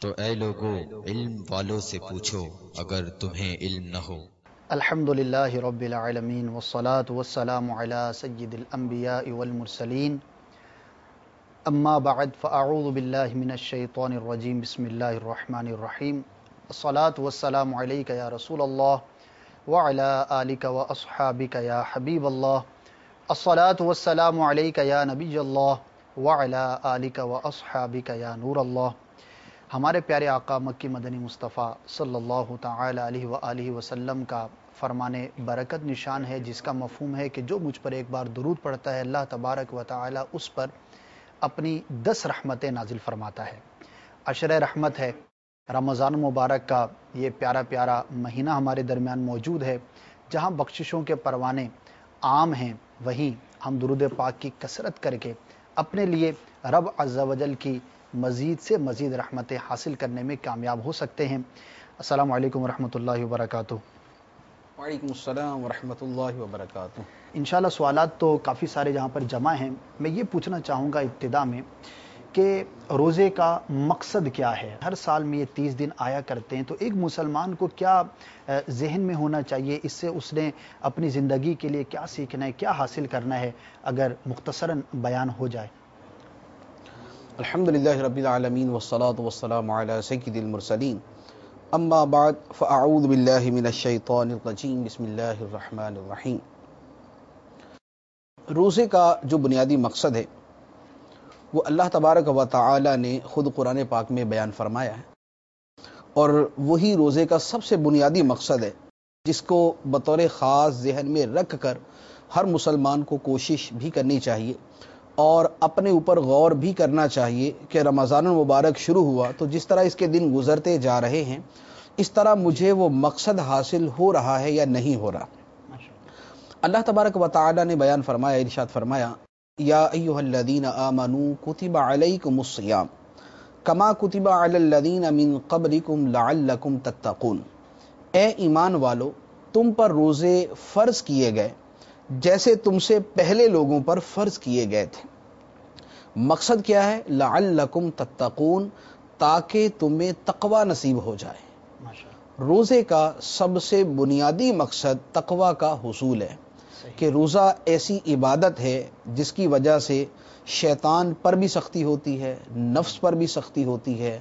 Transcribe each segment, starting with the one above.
تو اے لوگو علم والوں سے پوچھو اگر تمہیں علم نہ ہو۔ الحمدللہ رب العالمین والصلاة والسلام علی سید الانبیاء والمرسلین، اما بعد فاعوذ باللہ من الشیطان الرجیم، بسم اللہ الرحمن الرحیم۔ الصلاة والسلام علیک یا رسول اللہ وعلی آلک واصحابک یا حبیب اللہ، الصلاة والسلام علیک یا نبی اللہ وعلی آلک واصحابک یا نور اللہ۔ ہمارے پیارے آقا مکی مدنی مصطفیٰ صلی اللہ تعالی علیہ وآلہ وسلم کا فرمان برکت نشان ہے، جس کا مفہوم ہے کہ جو مجھ پر ایک بار درود پڑھتا ہے اللہ تبارک و تعالی اس پر اپنی 10 رحمتیں نازل فرماتا ہے۔ عشر رحمت ہے، رمضان مبارک کا یہ پیارا پیارا مہینہ ہمارے درمیان موجود ہے، جہاں بخششوں کے پروانے عام ہیں، وہیں ہم درود پاک کی کثرت کر کے اپنے لیے رب عز و جل کی مزید سے مزید رحمتیں حاصل کرنے میں کامیاب ہو سکتے ہیں۔ السلام علیکم ورحمۃ اللہ وبرکاتہ۔ وعلیکم السلام ورحمۃ اللہ وبرکاتہ۔ انشاءاللہ سوالات تو کافی سارے جہاں پر جمع ہیں، میں یہ پوچھنا چاہوں گا ابتدا میں کہ روزے کا مقصد کیا ہے؟ ہر سال میں یہ 30 دن آیا کرتے ہیں، تو ایک مسلمان کو کیا ذہن میں ہونا چاہیے، اس سے اس نے اپنی زندگی کے لیے کیا سیکھنا ہے، کیا حاصل کرنا ہے، اگر مختصراً بیان ہو جائے۔ الحمدللہ رب العالمین والصلاة والسلام علی سید المرسلین، اما بعد فاعوذ باللہ من الشیطان الرجیم، بسم اللہ الرحمن الرحیم۔ روزے کا جو بنیادی مقصد ہے وہ اللہ تبارک و تعالی نے خود قرآن پاک میں بیان فرمایا ہے، اور وہی روزے کا سب سے بنیادی مقصد ہے جس کو بطور خاص ذہن میں رکھ کر ہر مسلمان کو کوشش بھی کرنی چاہیے اور اپنے اوپر غور بھی کرنا چاہیے کہ رمضان المبارک شروع ہوا تو جس طرح اس کے دن گزرتے جا رہے ہیں اس طرح مجھے وہ مقصد حاصل ہو رہا ہے یا نہیں ہو رہا۔ اللہ تبارک و تعالی نے بیان فرمایا، ارشاد فرمایا، یا ایھا الذین آمنوا کتب علیکم الصیام کما کتب علی الذین من قبلکم لعلکم تتقون۔ اے ایمان والو، تم پر روزے فرض کیے گئے جیسے تم سے پہلے لوگوں پر فرض کیے گئے تھے۔ مقصد کیا ہے؟ لعلکم تتقون، تاکہ تمہیں تقوی نصیب ہو جائے۔ روزے کا سب سے بنیادی مقصد تقوی کا حصول ہے کہ روزہ ایسی عبادت ہے جس کی وجہ سے شیطان پر بھی سختی ہوتی ہے، نفس پر بھی سختی ہوتی ہے،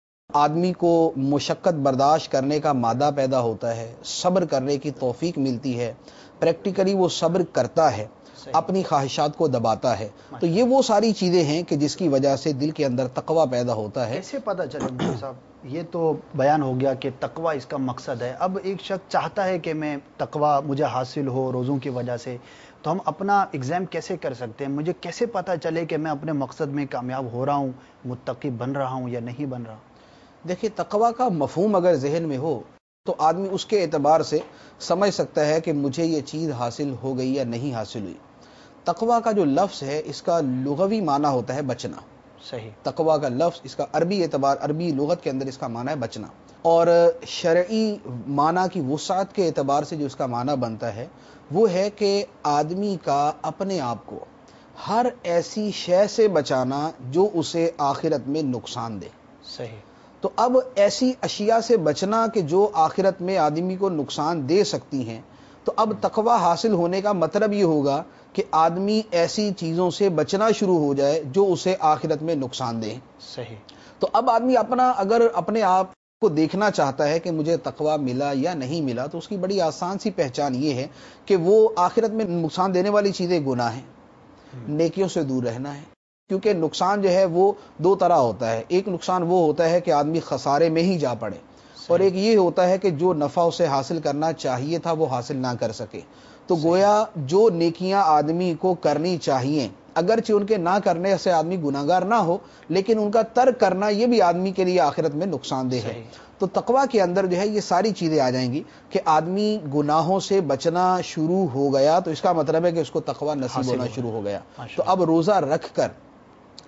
آدمی کو مشقت برداشت کرنے کا مادہ پیدا ہوتا ہے، صبر کرنے کی توفیق ملتی ہے، پریکٹیکلی وہ صبر کرتا ہے، اپنی خواہشات کو دباتا ہے۔ تو یہ وہ ساری چیزیں ہیں کہ جس کی وجہ سے دل کے اندر تقوی پیدا ہوتا ہے۔ کیسے پتہ چلے مفتی صاحب؟ یہ تو بیان ہو گیا کہ تقوی اس کا مقصد ہے۔ اب ایک شخص چاہتا ہے کہ میں تقوی مجھے حاصل ہو روزوں کی وجہ سے، تو ہم اپنا ایگزام کیسے کر سکتے ہیں؟ مجھے کیسے پتہ چلے کہ میں اپنے مقصد میں کامیاب ہو رہا ہوں، متقی بن رہا ہوں یا نہیں بن رہا؟ دیکھیے، تقوی کا مفہوم اگر ذہن میں ہو تو آدمی اس کے اعتبار سے سمجھ سکتا ہے کہ مجھے یہ چیز حاصل ہو گئی یا نہیں حاصل ہوئی۔ تقوی کا جو لفظ ہے اس کا لغوی معنی ہوتا ہے بچنا۔ صحیح۔ تقوی کا لفظ اس کا عربی لغت کے اندر اس کا معنی ہے بچنا، اور شرعی معنی کی وسعت کے اعتبار سے جو اس کا معنی بنتا ہے وہ ہے کہ آدمی کا اپنے آپ کو ہر ایسی شے سے بچانا جو اسے آخرت میں نقصان دے۔ صحیح۔ تو اب ایسی اشیاء سے بچنا کہ جو آخرت میں آدمی کو نقصان دے سکتی ہیں، تو اب تقوی حاصل ہونے کا مطلب یہ ہوگا کہ آدمی ایسی چیزوں سے بچنا شروع ہو جائے جو اسے آخرت میں نقصان دیں۔ صحیح۔ تو اب آدمی اگر اپنے آپ کو دیکھنا چاہتا ہے کہ مجھے تقوی ملا یا نہیں ملا، تو اس کی بڑی آسان سی پہچان یہ ہے کہ وہ آخرت میں نقصان دینے والی چیزیں گناہ ہیں، نیکیوں سے دور رہنا ہے۔ کیونکہ نقصان جو ہے وہ دو طرح ہوتا ہے، ایک نقصان وہ ہوتا ہے کہ آدمی خسارے میں ہی جا پڑے، اور ایک یہ ہوتا ہے کہ جو نفع اسے حاصل کرنا چاہیے تھا وہ حاصل نہ کر سکے۔ تو گویا جو نیکیاں آدمی کو کرنی چاہیے، اگرچہ ان کے نہ کرنے سے آدمی گناہگار نہ ہو، لیکن ان کا ترک کرنا یہ بھی آدمی کے لیے آخرت میں نقصان دہ ہے۔ تو تقوی کے اندر جو ہے یہ ساری چیزیں آ جائیں گی کہ آدمی گناہوں سے بچنا شروع ہو گیا، تو اس کا مطلب ہے کہ اس کو تقوی نصیب ہونا شروع ہو گیا۔ تو اب روزہ رکھ کر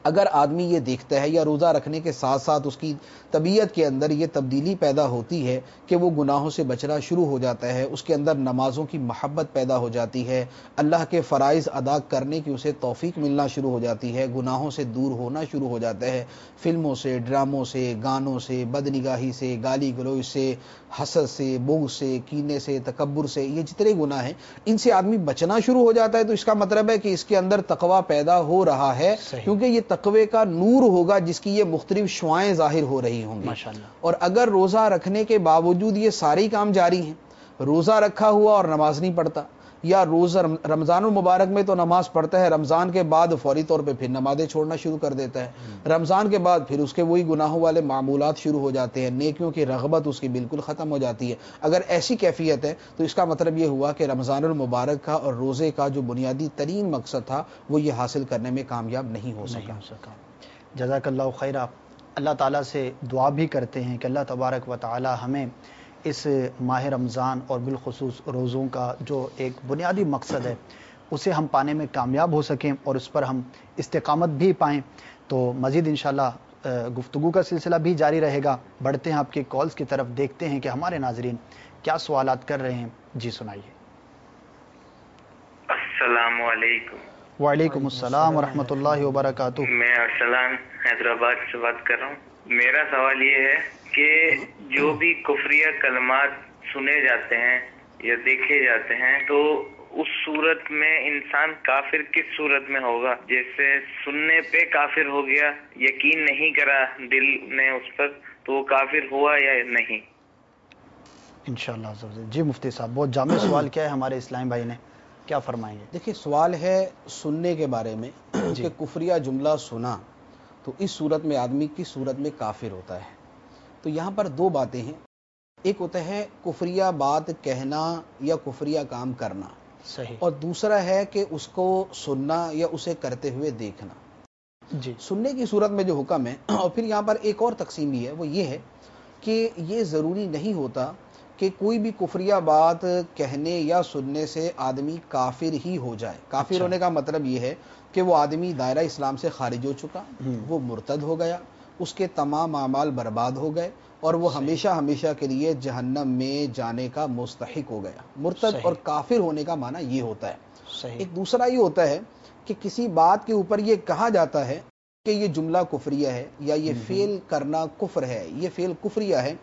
اگر آدمی یہ دیکھتا ہے یا روزہ رکھنے کے ساتھ ساتھ اس کی طبیعت کے اندر یہ تبدیلی پیدا ہوتی ہے کہ وہ گناہوں سے بچنا شروع ہو جاتا ہے، اس کے اندر نمازوں کی محبت پیدا ہو جاتی ہے، اللہ کے فرائض ادا کرنے کی اسے توفیق ملنا شروع ہو جاتی ہے، گناہوں سے دور ہونا شروع ہو جاتا ہے، فلموں سے، ڈراموں سے، گانوں سے، بدنگاہی سے، گالی گلوچ سے، حسد سے، بغض سے، کینے سے، تکبر سے، یہ جتنے گناہ ہیں ان سے آدمی بچنا شروع ہو جاتا ہے، تو اس کا مطلب ہے کہ اس کے اندر تقوی پیدا ہو رہا ہے، کیونکہ یہ تقوی کا نور ہوگا جس کی یہ مختلف شعائیں ظاہر ہو رہی ہوں گی۔ ماشاءاللہ۔ اور اگر روزہ رکھنے کے باوجود یہ سارے کام جاری ہیں، روزہ رکھا ہوا اور نماز نہیں پڑھتا، یا روزہ رمضان المبارک میں تو نماز پڑھتا ہے، رمضان کے بعد فوری طور پہ پھر نمازیں چھوڑنا شروع کر دیتا ہے، رمضان کے بعد پھر اس کے وہی گناہوں والے معمولات شروع ہو جاتے ہیں، نیکیوں کی رغبت اس کی بالکل ختم ہو جاتی ہے۔ اگر ایسی کیفیت ہے تو اس کا مطلب یہ ہوا کہ رمضان المبارک کا اور روزے کا جو بنیادی ترین مقصد تھا وہ یہ حاصل کرنے میں کامیاب نہیں ہو سکا۔ جزاک اللہ خیرہ۔ اللہ تعالیٰ سے دعا بھی کرتے ہیں کہ اللہ تبارک و تعالیٰ ہمیں اس ماہ رمضان اور بالخصوص روزوں کا جو ایک بنیادی مقصد ہے اسے ہم پانے میں کامیاب ہو سکیں اور اس پر ہم استقامت بھی پائیں۔ تو مزید انشاءاللہ گفتگو کا سلسلہ بھی جاری رہے گا۔ بڑھتے ہیں آپ کے کالز کی طرف، دیکھتے ہیں کہ ہمارے ناظرین کیا سوالات کر رہے ہیں۔ جی سنائیے۔ السلام علیکم۔ وعلیکم السلام ورحمۃ اللہ وبرکاتہ۔ میں ارسلان حیدرآباد سے بات کر رہا ہوں۔ میرا سوال یہ ہے کہ جو بھی کفریہ کلمات سنے جاتے ہیں یا دیکھے جاتے ہیں تو اس صورت میں انسان کافر کس صورت میں ہوگا؟ جیسے سننے پہ کافر ہو گیا، یقین نہیں کرا دل نے اس پر، تو وہ کافر ہوا یا نہیں؟ انشاءاللہ۔ جی مفتی صاحب، بہت جامع سوال کیا ہے ہمارے اسلام بھائی نے، کیا فرمائیں گے؟ دیکھیں، سوال ہے سننے کے بارے میں کہ کفریہ جملہ سنا تو اس صورت میں آدمی کس صورت میں کافر ہوتا ہے۔ تو یہاں پر دو باتیں ہیں، ایک ہوتا ہے کفریہ بات کہنا یا کفریہ کام کرنا، صحیح، اور دوسرا ہے کہ اس کو سننا یا اسے کرتے ہوئے دیکھنا۔ جی سننے کی صورت میں جو حکم ہے، اور پھر یہاں پر ایک اور تقسیم بھی ہے، وہ یہ ہے کہ یہ ضروری نہیں ہوتا کہ کوئی بھی کفریہ بات کہنے یا سننے سے آدمی کافر ہی ہو جائے۔ کافر ہونے کا مطلب یہ ہے کہ وہ آدمی دائرہ اسلام سے خارج ہو چکا، وہ مرتد ہو گیا، اس کے تمام اعمال برباد ہو گئے اور وہ ہمیشہ ہمیشہ کے لیے جہنم میں جانے کا مستحق ہو گیا۔ مرتد اور کافر ہونے کا معنی یہ ہوتا ہے۔ صحیح، ایک دوسرا یہ ہوتا ہے کہ کسی بات کے اوپر یہ کہا جاتا ہے کہ یہ جملہ کفریہ ہے یا یہ فعل کرنا کفر ہے، یہ فعل کفریہ ہے،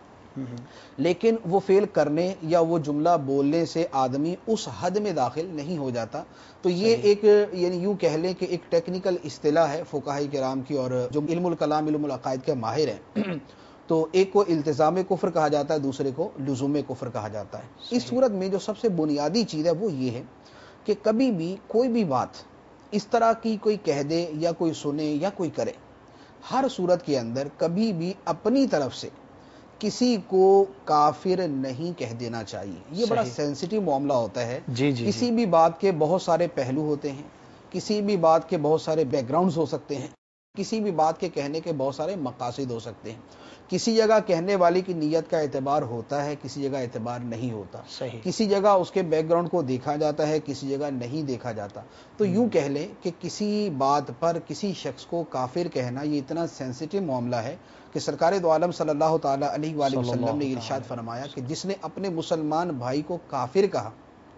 لیکن وہ فعل کرنے یا وہ جملہ بولنے سے آدمی اس حد میں داخل نہیں ہو جاتا۔ تو یہ ایک یعنی یوں کہہ لیں کہ ایک ٹیکنیکل اصطلاح ہے فقہاء کرام کی، اور جو علم الکلام علم العقائد کے ماہر ہیں تو ایک کو التزام کفر کہا جاتا ہے، دوسرے کو لزوم کفر کہا جاتا ہے۔ اس صورت میں جو سب سے بنیادی چیز ہے وہ یہ ہے کہ کبھی بھی کوئی بھی بات اس طرح کی کوئی کہہ دے یا کوئی سنے یا کوئی کرے، ہر صورت کے اندر کبھی بھی اپنی طرف سے کسی کو کافر نہیں کہہ دینا چاہیے۔ یہ بڑا سینسٹیو معاملہ ہوتا ہے۔ کسی بھی بات کے بہت سارے پہلو ہوتے ہیں، کسی بھی بات کے بہت سارے بیک گراؤنڈز ہو سکتے ہیں، کسی بھی بات کے کہنے کے بہت سارے مقاصد ہو سکتے ہیں۔ کسی جگہ کہنے والی کی نیت کا اعتبار ہوتا ہے، کسی جگہ اعتبار نہیں ہوتا، کسی جگہ اس کے بیک گراؤنڈ کو دیکھا جاتا ہے، کسی جگہ نہیں دیکھا جاتا۔ تو یوں کہہ لیں کہ کسی بات پر کسی شخص کو کافر کہنا یہ اتنا سینسٹیو معاملہ ہے کہ سرکار دو عالم صلی اللہ تعالی علیہ وآلہ وسلم نے ارشاد فرمایا کہ جس نے اپنے مسلمان بھائی کو کافر کہا،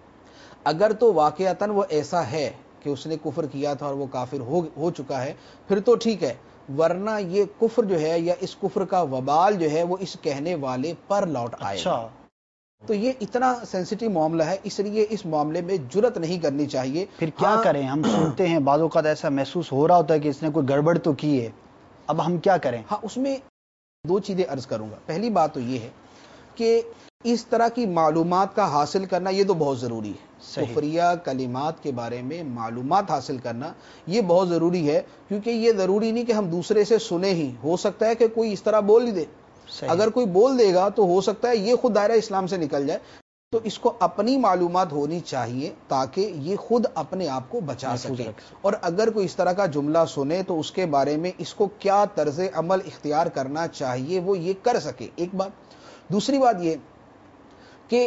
اگر تو واقعتاً وہ ایسا ہے کہ اس نے کفر کیا تھا اور وہ کافر ہو چکا ہے پھر تو ٹھیک ہے، ورنہ یہ کفر جو ہے یا اس کفر کا وبال جو ہے وہ اس کہنے والے پر لوٹ آئے گا۔ تو یہ اتنا سینسٹیو معاملہ ہے، اس لیے اس معاملے میں جرت نہیں کرنی چاہیے۔ پھر کیا کریں؟ ہم سنتے ہیں بعض اوقات ایسا محسوس ہو رہا ہوتا ہے کہ اس نے کوئی گڑبڑ تو کی ہے، اب ہم کیا کریں؟ ہاں، اس میں دو چیزیں عرض کروں گا۔ پہلی بات تو یہ ہے کہ اس طرح کی معلومات کا حاصل کرنا یہ تو بہت ضروری ہے۔ کفریہ کلمات کے بارے میں معلومات حاصل کرنا یہ بہت ضروری ہے، کیونکہ یہ ضروری نہیں کہ ہم دوسرے سے سنیں ہی، ہو سکتا ہے کہ کوئی اس طرح بول ہی دے۔ اگر کوئی بول دے گا تو ہو سکتا ہے یہ خود دائرہ اسلام سے نکل جائے۔ تو اس کو اپنی معلومات ہونی چاہیے تاکہ یہ خود اپنے آپ کو بچا سکے، اور اگر کوئی اس طرح کا جملہ سنے تو اس کے بارے میں اس کو کیا طرز عمل اختیار کرنا چاہیے وہ یہ کر سکے، ایک بات۔ دوسری بات یہ کہ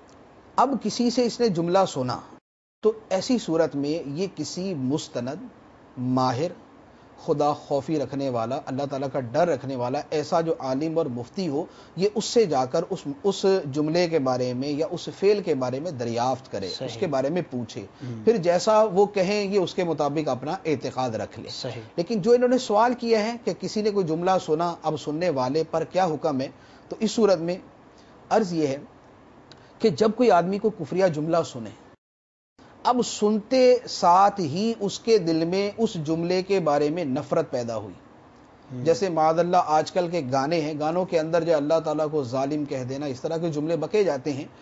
اب کسی سے اس نے جملہ سنا تو ایسی صورت میں یہ کسی مستند، ماہر، خدا خوفی رکھنے والا، اللہ تعالیٰ کا ڈر رکھنے والا ایسا جو عالم اور مفتی ہو، یہ اس سے جا کر اس جملے کے بارے میں یا اس فعل کے بارے میں دریافت کرے، اس کے بارے میں پوچھے، پھر جیسا وہ کہیں یہ اس کے مطابق اپنا اعتقاد رکھ لے۔ لیکن جو انہوں نے سوال کیا ہے کہ کسی نے کوئی جملہ سنا، اب سننے والے پر کیا حکم ہے، تو اس صورت میں عرض یہ ہے کہ جب کوئی آدمی کو کفریہ جملہ سنے، اب سنتے ساتھ ہی اس کے دل میں اس جملے کے بارے میں نفرت پیدا ہوئی، جیسے معاذ اللہ آج کل کے گانے ہیں، گانوں کے اندر جو اللہ تعالیٰ کو ظالم کہہ دینا، اس طرح کے جملے بکے جاتے ہیں،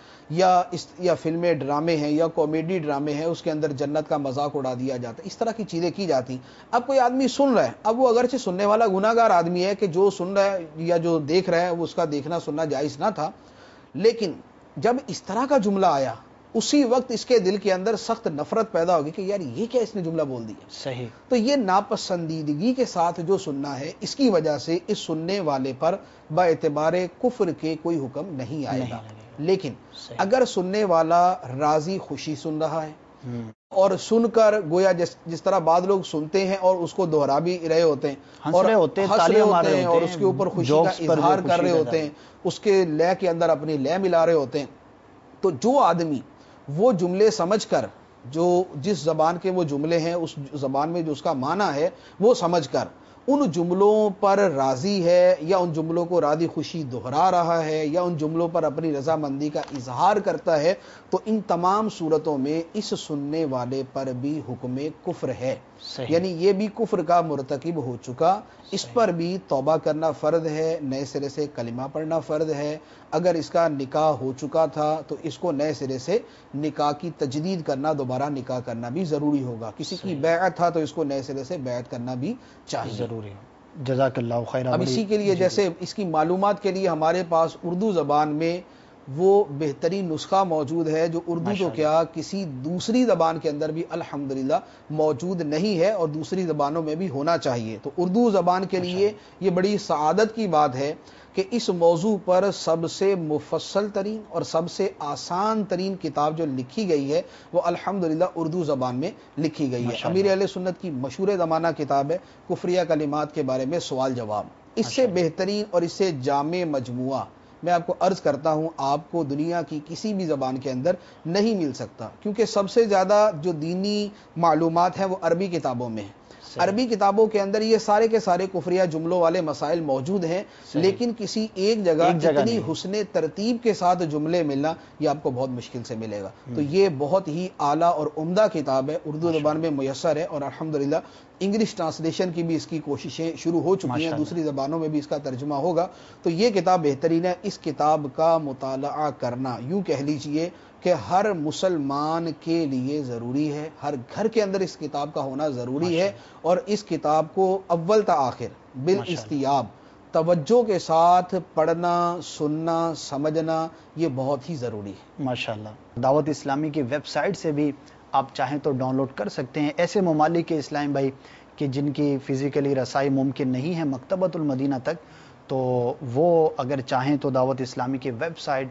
یا فلمیں ڈرامے ہیں یا کامیڈی ڈرامے ہیں، اس کے اندر جنت کا مذاق اڑا دیا جاتا ہے، اس طرح کی چیزیں کی جاتی ہیں۔ اب کوئی آدمی سن رہا ہے، اب وہ اگرچہ سننے والا گناہ گار آدمی ہے کہ جو سن رہا ہے یا جو دیکھ رہا ہے وہ اس کا دیکھنا سننا جائز نہ تھا، لیکن جب اس طرح کا جملہ آیا اسی وقت اس کے دل کے اندر سخت نفرت پیدا ہوگی کہ یار یہ کیا اس نے جملہ بول دیا۔ صحیح۔ تو یہ ناپسندیدگی کے ساتھ جو سننا ہے، اس کی وجہ سے اس سننے والے پر با اعتبار کفر کے کوئی حکم نہیں آئے گا۔ لیکن اگر سننے والا راضی خوشی سن رہا ہے اور سن کر گویا جس طرح بعض لوگ سنتے ہیں اور اس کو دہرا بھی رہے ہوتے ہیں اور ہنس رہے ہوتے ہیں اور اس کے اوپر خوشی کا اظہار کر رہے ہوتے ہیں، اس کے لے کے اندر اپنی لے ملا رہے ہوتے ہیں، تو جو آدمی وہ جملے سمجھ کر، جو جس زبان کے وہ جملے ہیں اس زبان میں جو اس کا معنی ہے وہ سمجھ کر ان جملوں پر راضی ہے یا ان جملوں کو راضی خوشی دہرا رہا ہے یا ان جملوں پر اپنی رضامندی کا اظہار کرتا ہے، تو ان تمام صورتوں میں اس سننے والے پر بھی حکم کفر ہے، یعنی یہ بھی کفر کا مرتکب ہو چکا، اس پر بھی توبہ کرنا فرض ہے، نئے سرے سے کلمہ پڑھنا فرض ہے، اگر اس کا نکاح ہو چکا تھا تو اس کو نئے سرے سے نکاح کی تجدید کرنا، دوبارہ نکاح کرنا بھی ضروری ہوگا، کسی کی بیعت تھا تو اس کو نئے سرے سے بیعت کرنا بھی چاہیے، ضروری ہے۔ جزاک اللہ خیر۔ اب اسی کے لیے جیسے اس کی معلومات کے لیے ہمارے پاس اردو زبان میں وہ بہترین نسخہ موجود ہے جو اردو تو کیا کسی دوسری زبان کے اندر بھی الحمدللہ موجود نہیں ہے اور دوسری زبانوں میں بھی ہونا چاہیے، تو اردو زبان کے لیے یہ بڑی سعادت کی بات ہے کہ اس موضوع پر سب سے مفصل ترین اور سب سے آسان ترین کتاب جو لکھی گئی ہے وہ الحمدللہ اردو زبان میں لکھی گئی ہے۔ امیر اہل سنت کی مشہور زمانہ کتاب ہے کفریہ کلمات کے بارے میں سوال جواب، اس سے بہترین اور اس سے جامع مجموعہ میں آپ کو عرض کرتا ہوں آپ کو دنیا کی کسی بھی زبان کے اندر نہیں مل سکتا، کیونکہ سب سے زیادہ جو دینی معلومات ہیں وہ عربی کتابوں میں ہیں، عربی کتابوں کے اندر یہ سارے کے سارے کفریہ جملوں والے مسائل موجود ہیں، لیکن کسی ایک جگہ اتنی حسن ترتیب کے ساتھ جملے ملنا یہ آپ کو بہت مشکل سے ملے گا، تو یہ بہت ہی اعلیٰ اور عمدہ کتاب ہے، اردو زبان میں میسر ہے اور الحمدللہ انگلش ٹرانسلیشن کی بھی اس کی کوششیں شروع ہو چکی ہیں، دوسری زبانوں میں بھی اس کا ترجمہ ہوگا، تو یہ کتاب بہترین ہے، اس کتاب کا مطالعہ کرنا یوں کہہ لیجئے کہ ہر مسلمان کے لیے ضروری ہے، ہر گھر کے اندر اس کتاب کا ہونا ضروری ہے، اور اس کتاب کو اول تا آخر بالاستیاب توجہ کے ساتھ پڑھنا، سننا، سمجھنا یہ بہت ہی ضروری ہے۔ ماشاءاللہ۔ دعوت اسلامی کی ویب سائٹ سے بھی آپ چاہیں تو ڈاؤن لوڈ کر سکتے ہیں، ایسے ممالک کے اسلام بھائی کہ جن کی فزیکلی رسائی ممکن نہیں ہے مکتبۃ المدینہ تک، تو وہ اگر چاہیں تو دعوت اسلامی کی ویب سائٹ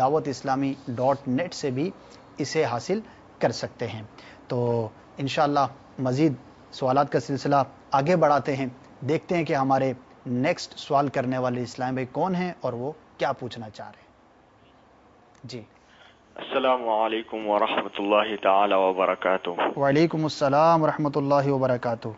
dawat-islami.net سے بھی اسے حاصل کر سکتے ہیں۔ تو انشاءاللہ مزید سوالات کا سلسلہ آگے بڑھاتے ہیں، دیکھتے ہیں کہ ہمارے نیکسٹ سوال کرنے والے اسلام بھائی کون ہیں اور وہ کیا پوچھنا چاہ رہے ہیں۔ جی السلام علیکم ورحمۃ اللہ تعالی وبرکاتہ۔ وعلیکم السلام ورحمۃ اللہ وبرکاتہ۔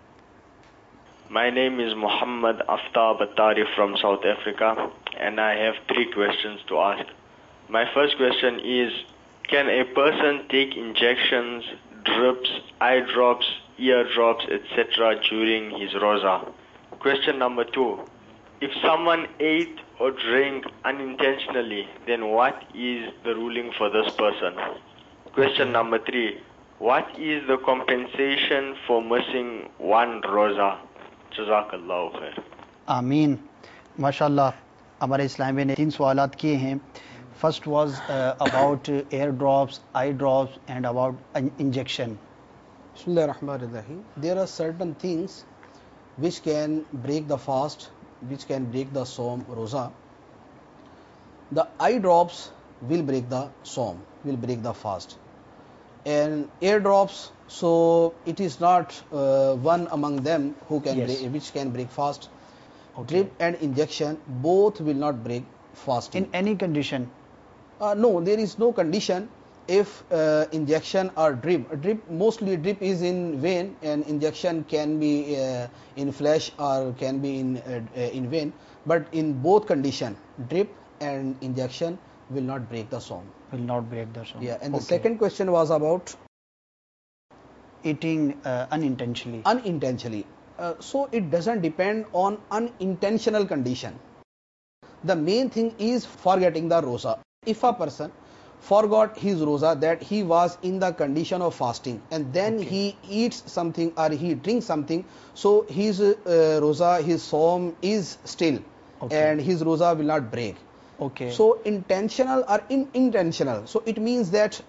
My name is Muhammad Aftab Attari from South Africa and I have 3 questions to ask. My first question is, can a person take injections, drips, eye drops, ear drops, etc. during his roza? Question number 2, if someone ate or drank unintentionally, then what is the ruling for this person? Question number 3, what is the compensation for missing one roza? جزاک اللہ خیر۔ آمین۔ ماشاءاللہ ہمارے اسلام نے 3 سوالات کیے ہیں۔ First was about ear drops, eye drops and about injection. بسم اللہ الرحمن الرحیم۔ There are certain things which can break the fast, which can break the sawm, roza. The eye drops will break the sawm, will break the fast. and airdrops. So it is not one among them who can Yes. which can break fast. Okay. Drip and injection both will not break fasting. In any condition? No, there is no condition. If injection or drip, mostly drip is in vein, and injection can be in flesh or can be in vein. But in both condition, drip and injection will not break the sawm. Will not break the sawm. Yeah, and the Okay. second question was about Eating unintentionally. unintentionally. So it doesn't depend on unintentional condition. The main thing is forgetting the roza. If a person forgot his roza, that he was in the condition of fasting, and then Okay. he eats something or he drinks something, so his roza, his sawm is still, Okay. and his roza will not break. Okay. So intentional or unintentional. So it means that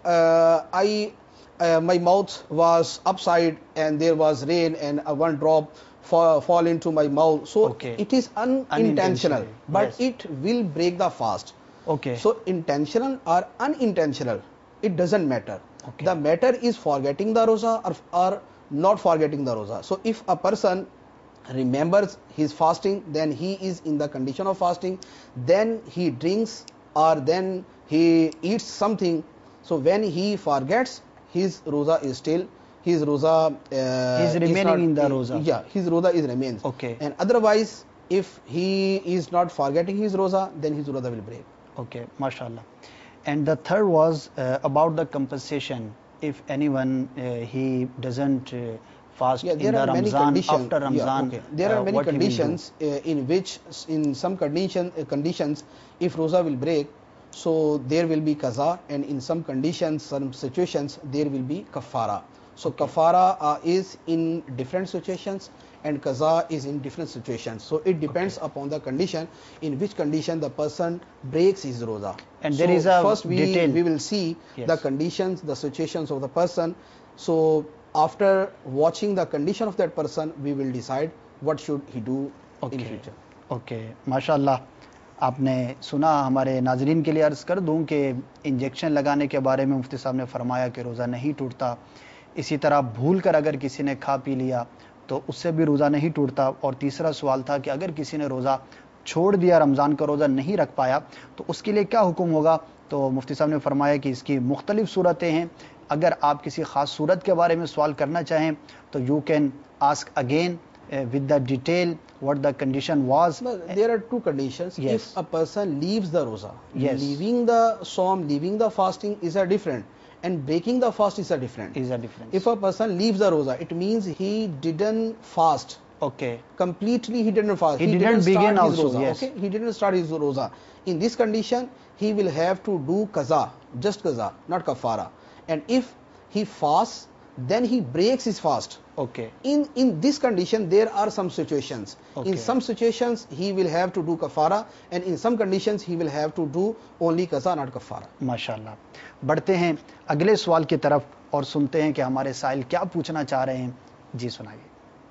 my mouth was upside and there was rain and one drop fall into my mouth. So Okay. it is unintentional, Unintentional, but yes. it will break the fast. Okay. So intentional or unintentional, it doesn't matter. Okay. The matter is forgetting the roza or not forgetting the roza. So if a person remembers his fasting, then he is in the condition of fasting. Then he drinks or then he eats something. So when he forgets, his roza is still, his roza He's remaining in the roza. Yeah, his roza is remains. Okay. And otherwise, if he is not forgetting his roza, then his roza will break. Okay, mashallah. And the third was about the compensation. If anyone he doesn't fast Yeah, in there the are many Ramzan, conditions. after Ramzan, Yeah, okay. There are many what he will do? conditions in which, in some conditions, if roza will break, so there will be qaza, and in some conditions, some situations, there will be kafara. So Okay. kafara is in different situations, and qaza is in different situations. So it depends Okay. upon the condition, in which condition the person breaks his roza. And so there is a first detail. we will see Yes. the conditions, the situations of the person. So after watching the condition of that person, we will decide what should he do in Okay. future. Okay माशाल्लाह, आपने सुना। हमारे नाजरीन के लिए अर्ज़ कर दूं कि इंजेक्शन लगाने के बारे में मुफ्ती साहब ने फरमाया कि रोज़ा नहीं टूटता। इसी तरह भूल कर अगर किसी ने खा पी लिया तो उससे भी रोज़ा नहीं टूटता। और तीसरा सवाल था कि अगर किसी ने रोज़ा छोड़ दिया, रमज़ान का रोज़ा नहीं रख पाया, तो उसके लिए क्या हुक्म होगा। तो मुफ्ती साहब ने फरमाया कि इसकी मुख्तलिफ सूरतें हैं। अगर आप किसी ख़ास सूरत के बारे में सवाल करना चाहें तो you can ask again with the detail what the condition was. But there are two conditions. Yes. If a person leaves the roza, Yes. leaving the sawm, leaving the fasting is a different, and breaking the fast is a different. Is a difference. If a person leaves the roza, it means he didn't fast okay, completely. He didn't fast. He didn't start begin his also, roza, yes. Okay, he didn't start his roza. In this condition, he will have to do qaza, just qaza, not kafara. And if he fasts, then he breaks his fast. okay, In this condition, there are some situations. Okay. In some situations, he will have to do kafara, and in some conditions, he will have to do only qaza, not kafara. माशाल्लाह। बढ़ते हैं अगले सवाल की तरफ और सुनते हैं कि हमारे साइल क्या पूछना चाह रहे हैं। जी सुनाइए।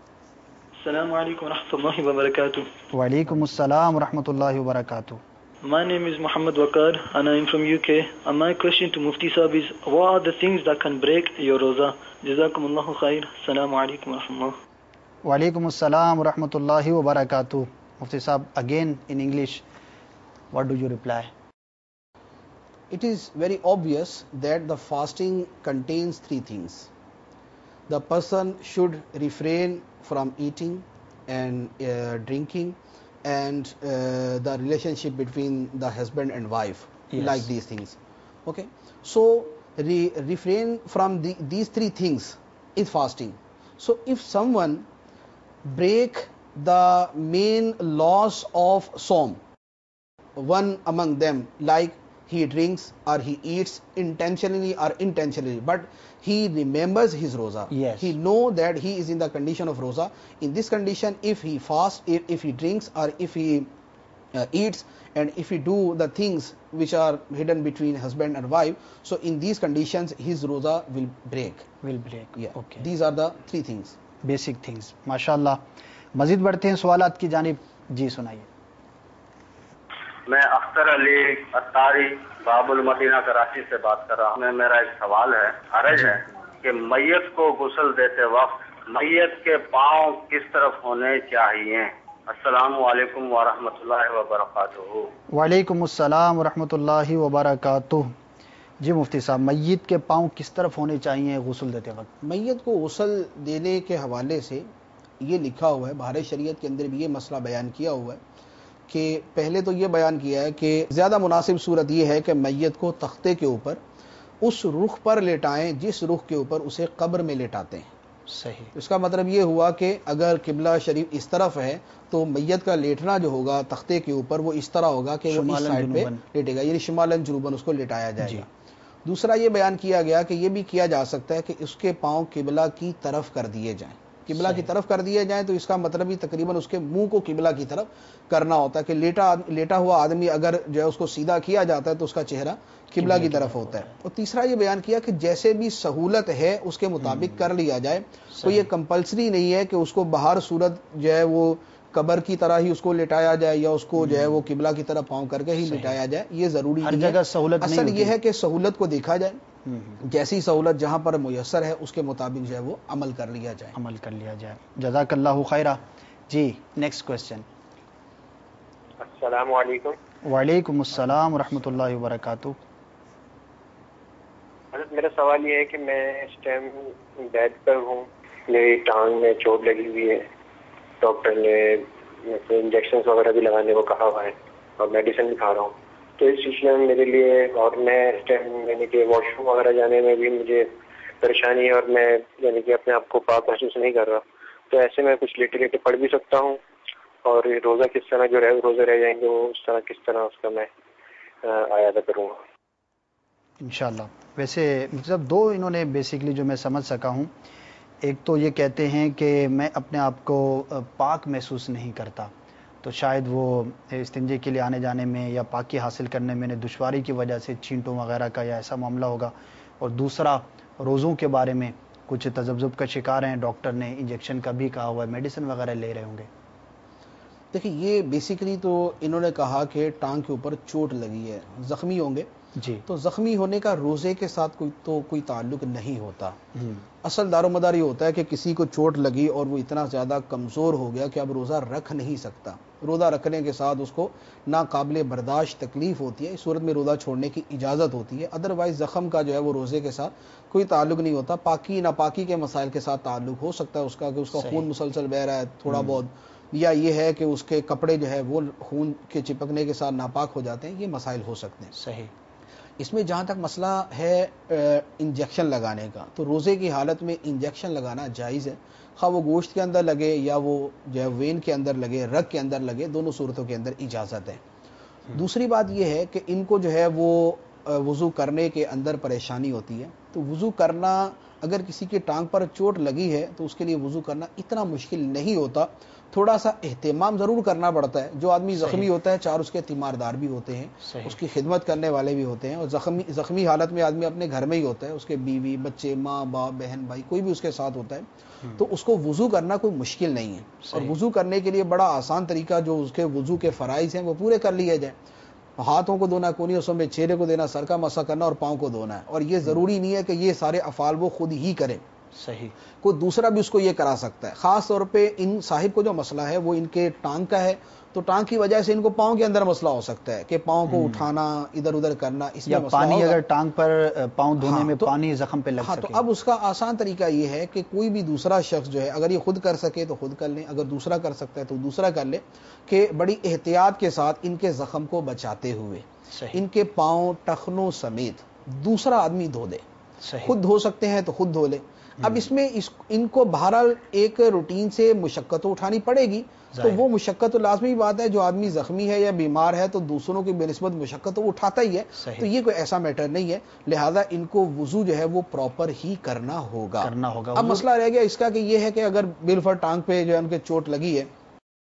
Assalamu alaikum wa rahmatullahi wa barakatuh. वालेकुम अस्सलाम व रहमतुल्लाहि व बरकातुहू। My name is Muhammad Waqar and I am from UK. And my question to Mufti Sahib is, what are the things that can break your roza? Jazakumullahu khair. Assalamu alaikum wa rahmatullah. वालेकुम अस्सलाम व रहमतुल्लाहि व बरकातुहू। मुफ्ती साहब, again in English, what do you reply? It is very obvious that the fasting contains three things. The person should refrain from eating and drinking, and the relationship between the husband and wife, Yes. like these things. Okay, so refrain from these three things is fasting. So if someone break the main laws of Sawm, one among them, like he drinks or he eats intentionally or intentionally, but he remembers his roza. Yes. He know that he is in the condition of roza. In this condition, if he fasts, if he drinks, or if he eats, and if he do the things which are hidden between husband and wife, so in these conditions his roza will break. Will break. Yeah. Okay. These are the three things. Basic things. माशाल्लाह। मजीद बढ़ते हैं सवालात की जानिब। जी सुनाइए। میں اختر علی اتاری باب المدینہ کراچی سے بات کر رہا ہوں. میرا ایک سوال ہے، عرض ہے کہ میت کو غسل دیتے وقت میت کے پاؤں کس طرف ہونے چاہیے؟ السلام علیکم ورحمۃ اللہ وبرکاتہ. وعلیکم السلام ورحمۃ اللہ وبرکاتہ. جی مفتی صاحب، میت کے پاؤں کس طرف ہونے چاہیے غسل دیتے وقت؟ میت کو غسل دینے کے حوالے سے یہ لکھا ہوا ہے، بہار شریعت کے اندر بھی یہ مسئلہ بیان کیا ہوا ہے کہ پہلے تو یہ بیان کیا ہے کہ زیادہ مناسب صورت یہ ہے کہ میت کو تختے کے اوپر اس رخ پر لیٹائیں جس رخ کے اوپر اسے قبر میں لیٹاتے ہیں. صحیح. اس کا مطلب یہ ہوا کہ اگر قبلہ شریف اس طرف ہے تو میت کا لیٹنا جو ہوگا تختے کے اوپر وہ اس طرح ہوگا کہ وہ اس سائڈ پہ لیٹے گا، یعنی شمالن جنوبن اس کو لٹایا جائے گا. دوسرا یہ بیان کیا گیا کہ یہ بھی کیا جا سکتا ہے کہ اس کے پاؤں قبلہ کی طرف کر دیے جائیں. قبلہ کی طرف کر دیے جائیں تو اس کا مطلب ہی تقریباً اس کے منہ کو قبلہ کی طرف کرنا ہوتا ہے کہ لیٹا ہوا آدمی اگر جو ہے اس کو سیدھا کیا جاتا ہے تو اس کا چہرہ قبلہ کی طرف ہوتا ہے. اور تیسرا یہ بیان کیا کہ جیسے بھی سہولت ہے اس کے مطابق کر لیا جائے. تو یہ کمپلسری نہیں ہے کہ اس کو باہر صورت جو ہے وہ قبر کی طرح ہی اس کو لٹایا جائے یا اس کو جو ہے وہ قبلہ کی طرف پاؤں کر کے ہی لٹایا جائے، یہ ضروری ہر جگہ سہولت نہیں. اصل یہ ہے کہ سہولت کو دیکھا جائے، جیسی سہولت جہاں پر میسر ہے اس کے مطابق جو ہے وہ عمل کر لیا جائے. جزاک اللہ خیرہ. جی نیکسٹ کوسچن. السلام علیکم. وعلیکم السلام ورحمۃ اللہ وبرکاتہ. حضرت میرا سوال یہ ہے کہ میں اس ٹائم بیڈ پر ہوں، میری ٹانگ میں چوٹ لگی ہوئی ہے، ڈاکٹر نے انجیکشن وغیرہ بھی لگانے کو کہا ہوا ہے اور میڈیسن بھی کھا رہا ہوں. تو اس سلسلے میں میرے لیے، اور میں اس ٹائم یعنی کہ واش روم وغیرہ جانے میں بھی مجھے پریشانی ہے اور میں یعنی کہ اپنے آپ کو پاک محسوس نہیں کر رہا. تو ایسے میں کچھ لیٹے لیٹے پڑھ بھی سکتا ہوں، اور روزہ کس طرح جو روزے رہ جائیں گے وہ اس طرح کس طرح اس کا میں اعادہ کروں گا انشاءاللہ. ویسے مطلب دو انہوں نے بیسیکلی جو میں سمجھ سکا ہوں، ایک تو یہ کہتے ہیں کہ میں اپنے آپ کو پاک محسوس نہیں کرتا، تو شاید وہ استنجے کے لیے آنے جانے میں یا پاکی حاصل کرنے میں دشواری کی وجہ سے چھینٹوں وغیرہ کا یا ایسا معاملہ ہوگا. اور دوسرا روزوں کے بارے میں کچھ تذبذب کا شکار ہیں، ڈاکٹر نے انجیکشن کا بھی کہا ہوا ہے، میڈیسن وغیرہ لے رہے ہوں گے. دیکھیں یہ بیسیکلی تو انہوں نے کہا کہ ٹانگ کے اوپر چوٹ لگی ہے، زخمی ہوں گے. جی. تو زخمی ہونے کا روزے کے ساتھ کوئی تعلق نہیں ہوتا. اصل دار و مدار یہ ہوتا ہے کہ کسی کو چوٹ لگی اور وہ اتنا زیادہ کمزور ہو گیا کہ اب روزہ رکھ نہیں سکتا. روزہ رکھنے کے ساتھ اس کو ناقابل برداشت تکلیف ہوتی ہے، اس صورت میں روزہ چھوڑنے کی اجازت ہوتی ہے. ادروائز زخم کا جو ہے وہ روزے کے ساتھ کوئی تعلق نہیں ہوتا. پاکی ناپاکی کے مسائل کے ساتھ تعلق ہو سکتا ہے اس کا، کہ اس کا خون مسلسل بہہ رہا ہے تھوڑا بہت، یا یہ ہے کہ اس کے کپڑے جو ہے وہ خون کے چپکنے کے ساتھ ناپاک ہو جاتے ہیں، یہ مسائل ہو سکتے ہیں. صحیح. اس میں جہاں تک مسئلہ ہے انجیکشن لگانے کا، تو روزے کی حالت میں انجیکشن لگانا جائز ہے، خواہ وہ گوشت کے اندر لگے یا وہ جو ہے وین کے اندر لگے، رگ کے اندر لگے، دونوں صورتوں کے اندر اجازت ہے. دوسری بات یہ ہے کہ ان کو جو ہے وہ وضو کرنے کے اندر پریشانی ہوتی ہے. تو وضو کرنا، اگر کسی کی ٹانگ پر چوٹ لگی ہے تو اس کے لیے وضو کرنا اتنا مشکل نہیں ہوتا. تھوڑا سا اہتمام ضرور کرنا پڑتا ہے. جو آدمی زخمی ہوتا ہے چار اس کے تیماردار بھی ہوتے ہیں، اس کی خدمت کرنے والے بھی ہوتے ہیں، اور زخمی حالت میں آدمی اپنے گھر میں ہی ہوتا ہے، اس کے بیوی بچے ماں باپ بہن بھائی کوئی بھی اس کے ساتھ ہوتا ہے. تو اس کو وضو کرنا کوئی مشکل نہیں ہے. اور وضو کرنے کے لیے بڑا آسان طریقہ، جو اس کے وضو کے فرائض ہیں وہ پورے کر لیے جائیں. ہاتھوں کو دھونا، کونیوں میں چہرے کو دینا، سر کا مسح کرنا اور پاؤں کو دھونا ہے. اور یہ ضروری نہیں ہے کہ یہ سارے افعال وہ خود ہی کرے. صحیح. کوئی دوسرا بھی اس کو یہ کرا سکتا ہے. خاص طور پہ ان صاحب کو جو مسئلہ ہے وہ ان کے ٹانگ کا ہے، تو ٹانگ کی وجہ سے ان کو پاؤں کے اندر مسئلہ ہو سکتا ہے کہ پاؤں کو اٹھانا، ادھر ادھر کرنا، اس میں پانی اگر ٹانگ پر پاؤں دھونے میں پانی زخم پہ لگ سکے. تو اب اس کا آسان طریقہ یہ ہے کہ کوئی بھی دوسرا شخص جو ہے، اگر یہ خود کر سکے تو خود کر لیں، اگر دوسرا کر سکتا ہے تو دوسرا کر لے، کہ بڑی احتیاط کے ساتھ ان کے زخم کو بچاتے ہوئے ان کے پاؤں ٹخنوں سمیت دوسرا آدمی دھو دے. خود دھو سکتے ہیں تو خود دھو لے. اب اس میں ان کو بہرحال ایک روٹین سے مشقت اٹھانی پڑے گی، تو وہ مشقت تو لازمی بات ہے. جو آدمی زخمی ہے یا بیمار ہے تو دوسروں کی بہ نسبت مشقت تو اٹھاتا ہی ہے. تو یہ کوئی ایسا میٹر نہیں ہے، لہذا ان کو وضو جو ہے وہ پراپر ہی کرنا ہوگا. اب مسئلہ رہ گیا اس کا کہ یہ ہے کہ اگر بالفر ٹانگ پہ جو ہے ان کے چوٹ لگی ہے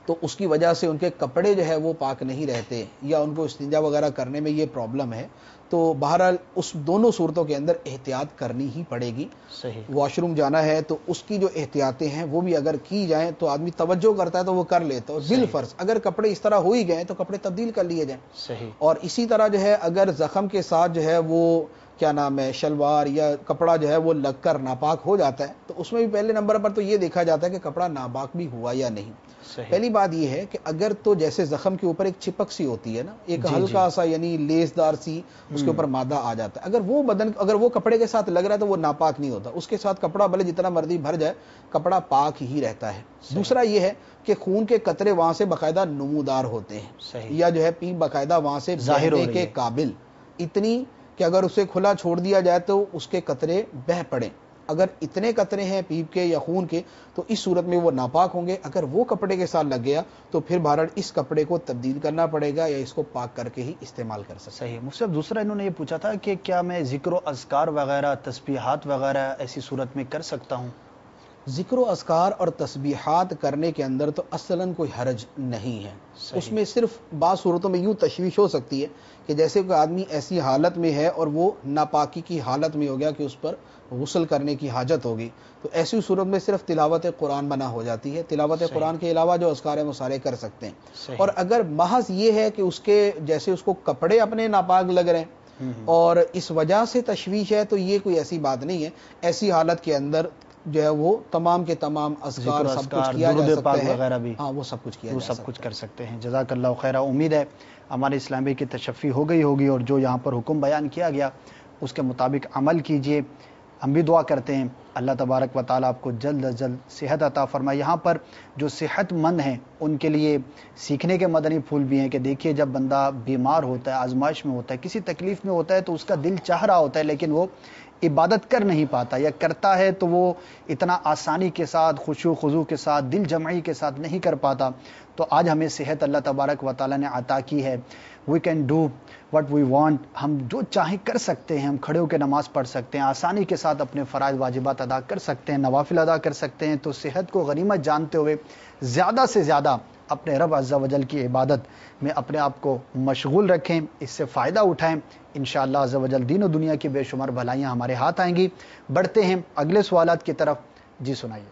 تو اس کی وجہ سے ان کے کپڑے جو ہے وہ پاک نہیں رہتے یا ان کو استنجا وغیرہ کرنے میں یہ پرابلم ہے، تو بہرحال اس دونوں صورتوں کے اندر احتیاط کرنی ہی پڑے گی. صحیح. واش روم جانا ہے تو اس کی جو احتیاطیں ہیں وہ بھی اگر کی جائیں تو آدمی توجہ کرتا ہے تو وہ کر لیتا ہے. اور بالفرض اگر کپڑے اس طرح ہو ہی گئے تو کپڑے تبدیل کر لیے جائیں. صحیح. اور اسی طرح جو ہے اگر زخم کے ساتھ جو ہے وہ کیا نام ہے شلوار یا کپڑا جو ہے وہ لگ کر ناپاک ہو جاتا ہے تو اس میں بھی پہلے نمبر پر تو یہ دیکھا جاتا ہے کہ کپڑا ناپاک بھی ہوا یا نہیں. پہلی بات یہ ہے کہ اگر تو جیسے زخم کے اوپر ایک چپک سی ہوتی ہے نا، ایک ہلکا سا یعنی لیسدار سی اس کے اوپر مادہ آ جاتا ہے، اگر وہ کپڑے کے ساتھ لگ رہا ہے تو وہ ناپاک نہیں ہوتا. اس کے ساتھ کپڑا بھلے جتنا مرضی بھر جائے کپڑا پاک ہی رہتا ہے. دوسرا یہ ہے کہ خون کے قطرے وہاں سے باقاعدہ نمودار ہوتے ہیں یا جو ہے پیپ باقاعدہ وہاں سے بہنے کے قابل اتنی کہ اگر اسے کھلا چھوڑ دیا جائے تو اس کے قطرے بہہ پڑیں. اگر اتنے قطرے ہیں پیپ کے یا خون کے تو اس صورت میں وہ ناپاک ہوں گے. اگر وہ کپڑے کے ساتھ لگ گیا تو پھر بہرحال اس کپڑے کو تبدیل کرنا پڑے گا یا اس کو پاک کر کے ہی استعمال کر سکتے. صحیح. مجھ سے دوسرا انہوں نے یہ پوچھا تھا کہ کیا میں ذکر و اذکار وغیرہ تسبیحات وغیرہ ایسی صورت میں کر سکتا ہوں؟ ذکر و اذکار اور تسبیحات کرنے کے اندر تو اصلاً کوئی حرج نہیں ہے. اس میں صرف بعض صورتوں میں یوں تشویش ہو سکتی ہے کہ جیسے کوئی آدمی ایسی حالت میں ہے اور وہ ناپاکی کی حالت میں ہو گیا کہ اس پر غسل کرنے کی حاجت ہوگی، تو ایسی صورت میں صرف تلاوت قرآن بنا ہو جاتی ہے. تلاوت قرآن کے علاوہ جو اذکار ہیں وہ سارے کر سکتے ہیں. اور اگر محض یہ ہے کہ اس کے جیسے اس کو کپڑے اپنے ناپاک لگ رہے ہیں اور اس وجہ سے تشویش ہے تو یہ کوئی ایسی بات نہیں ہے. ایسی حالت کے اندر جو ہے وہ تمام کے تمام اذکار سب کچھ کیا جا سکتا ہے وغیرہ بھی. ہاں وہ سب کچھ کیا جا سب کچھ کر سکتے ہیں. جزاک اللہ خیر. امید ہے ہمارے اسلامی کی تشفی ہو گئی ہوگی اور جو یہاں پر حکم بیان کیا گیا اس کے مطابق عمل کیجئے. ہم بھی دعا کرتے ہیں اللہ تبارک و تعالیٰ آپ کو جلد از جلد صحت عطا فرمائے. یہاں پر جو صحت مند ہیں ان کے لیے سیکھنے کے مدنی پھول بھی ہیں کہ دیکھیے جب بندہ بیمار ہوتا ہے، آزمائش میں ہوتا ہے، کسی تکلیف میں ہوتا ہے تو اس کا دل چاہ رہا ہوتا ہے لیکن وہ عبادت کر نہیں پاتا، یا کرتا ہے تو وہ اتنا آسانی کے ساتھ خشوع و خضوع کے ساتھ دل جمعی کے ساتھ نہیں کر پاتا. تو آج ہمیں صحت اللہ تبارک و تعالیٰ نے عطا کی ہے. We can do what we want. ہم جو چاہیں کر سکتے ہیں. ہم کھڑے ہو کے نماز پڑھ سکتے ہیں، آسانی کے ساتھ اپنے فرائض واجبات ادا کر سکتے ہیں، نوافل ادا کر سکتے ہیں. تو صحت کو غنیمت جانتے ہوئے زیادہ سے زیادہ اپنے رب عز و جل کی عبادت میں اپنے آپ کو مشغول رکھیں، اس سے فائدہ اٹھائیں. انشاءاللہ عز و جل دین و دنیا کی بے شمار بھلائیاں ہمارے ہاتھ آئیں گی. بڑھتے ہیں اگلے سوالات کی طرف. جی سنائیے.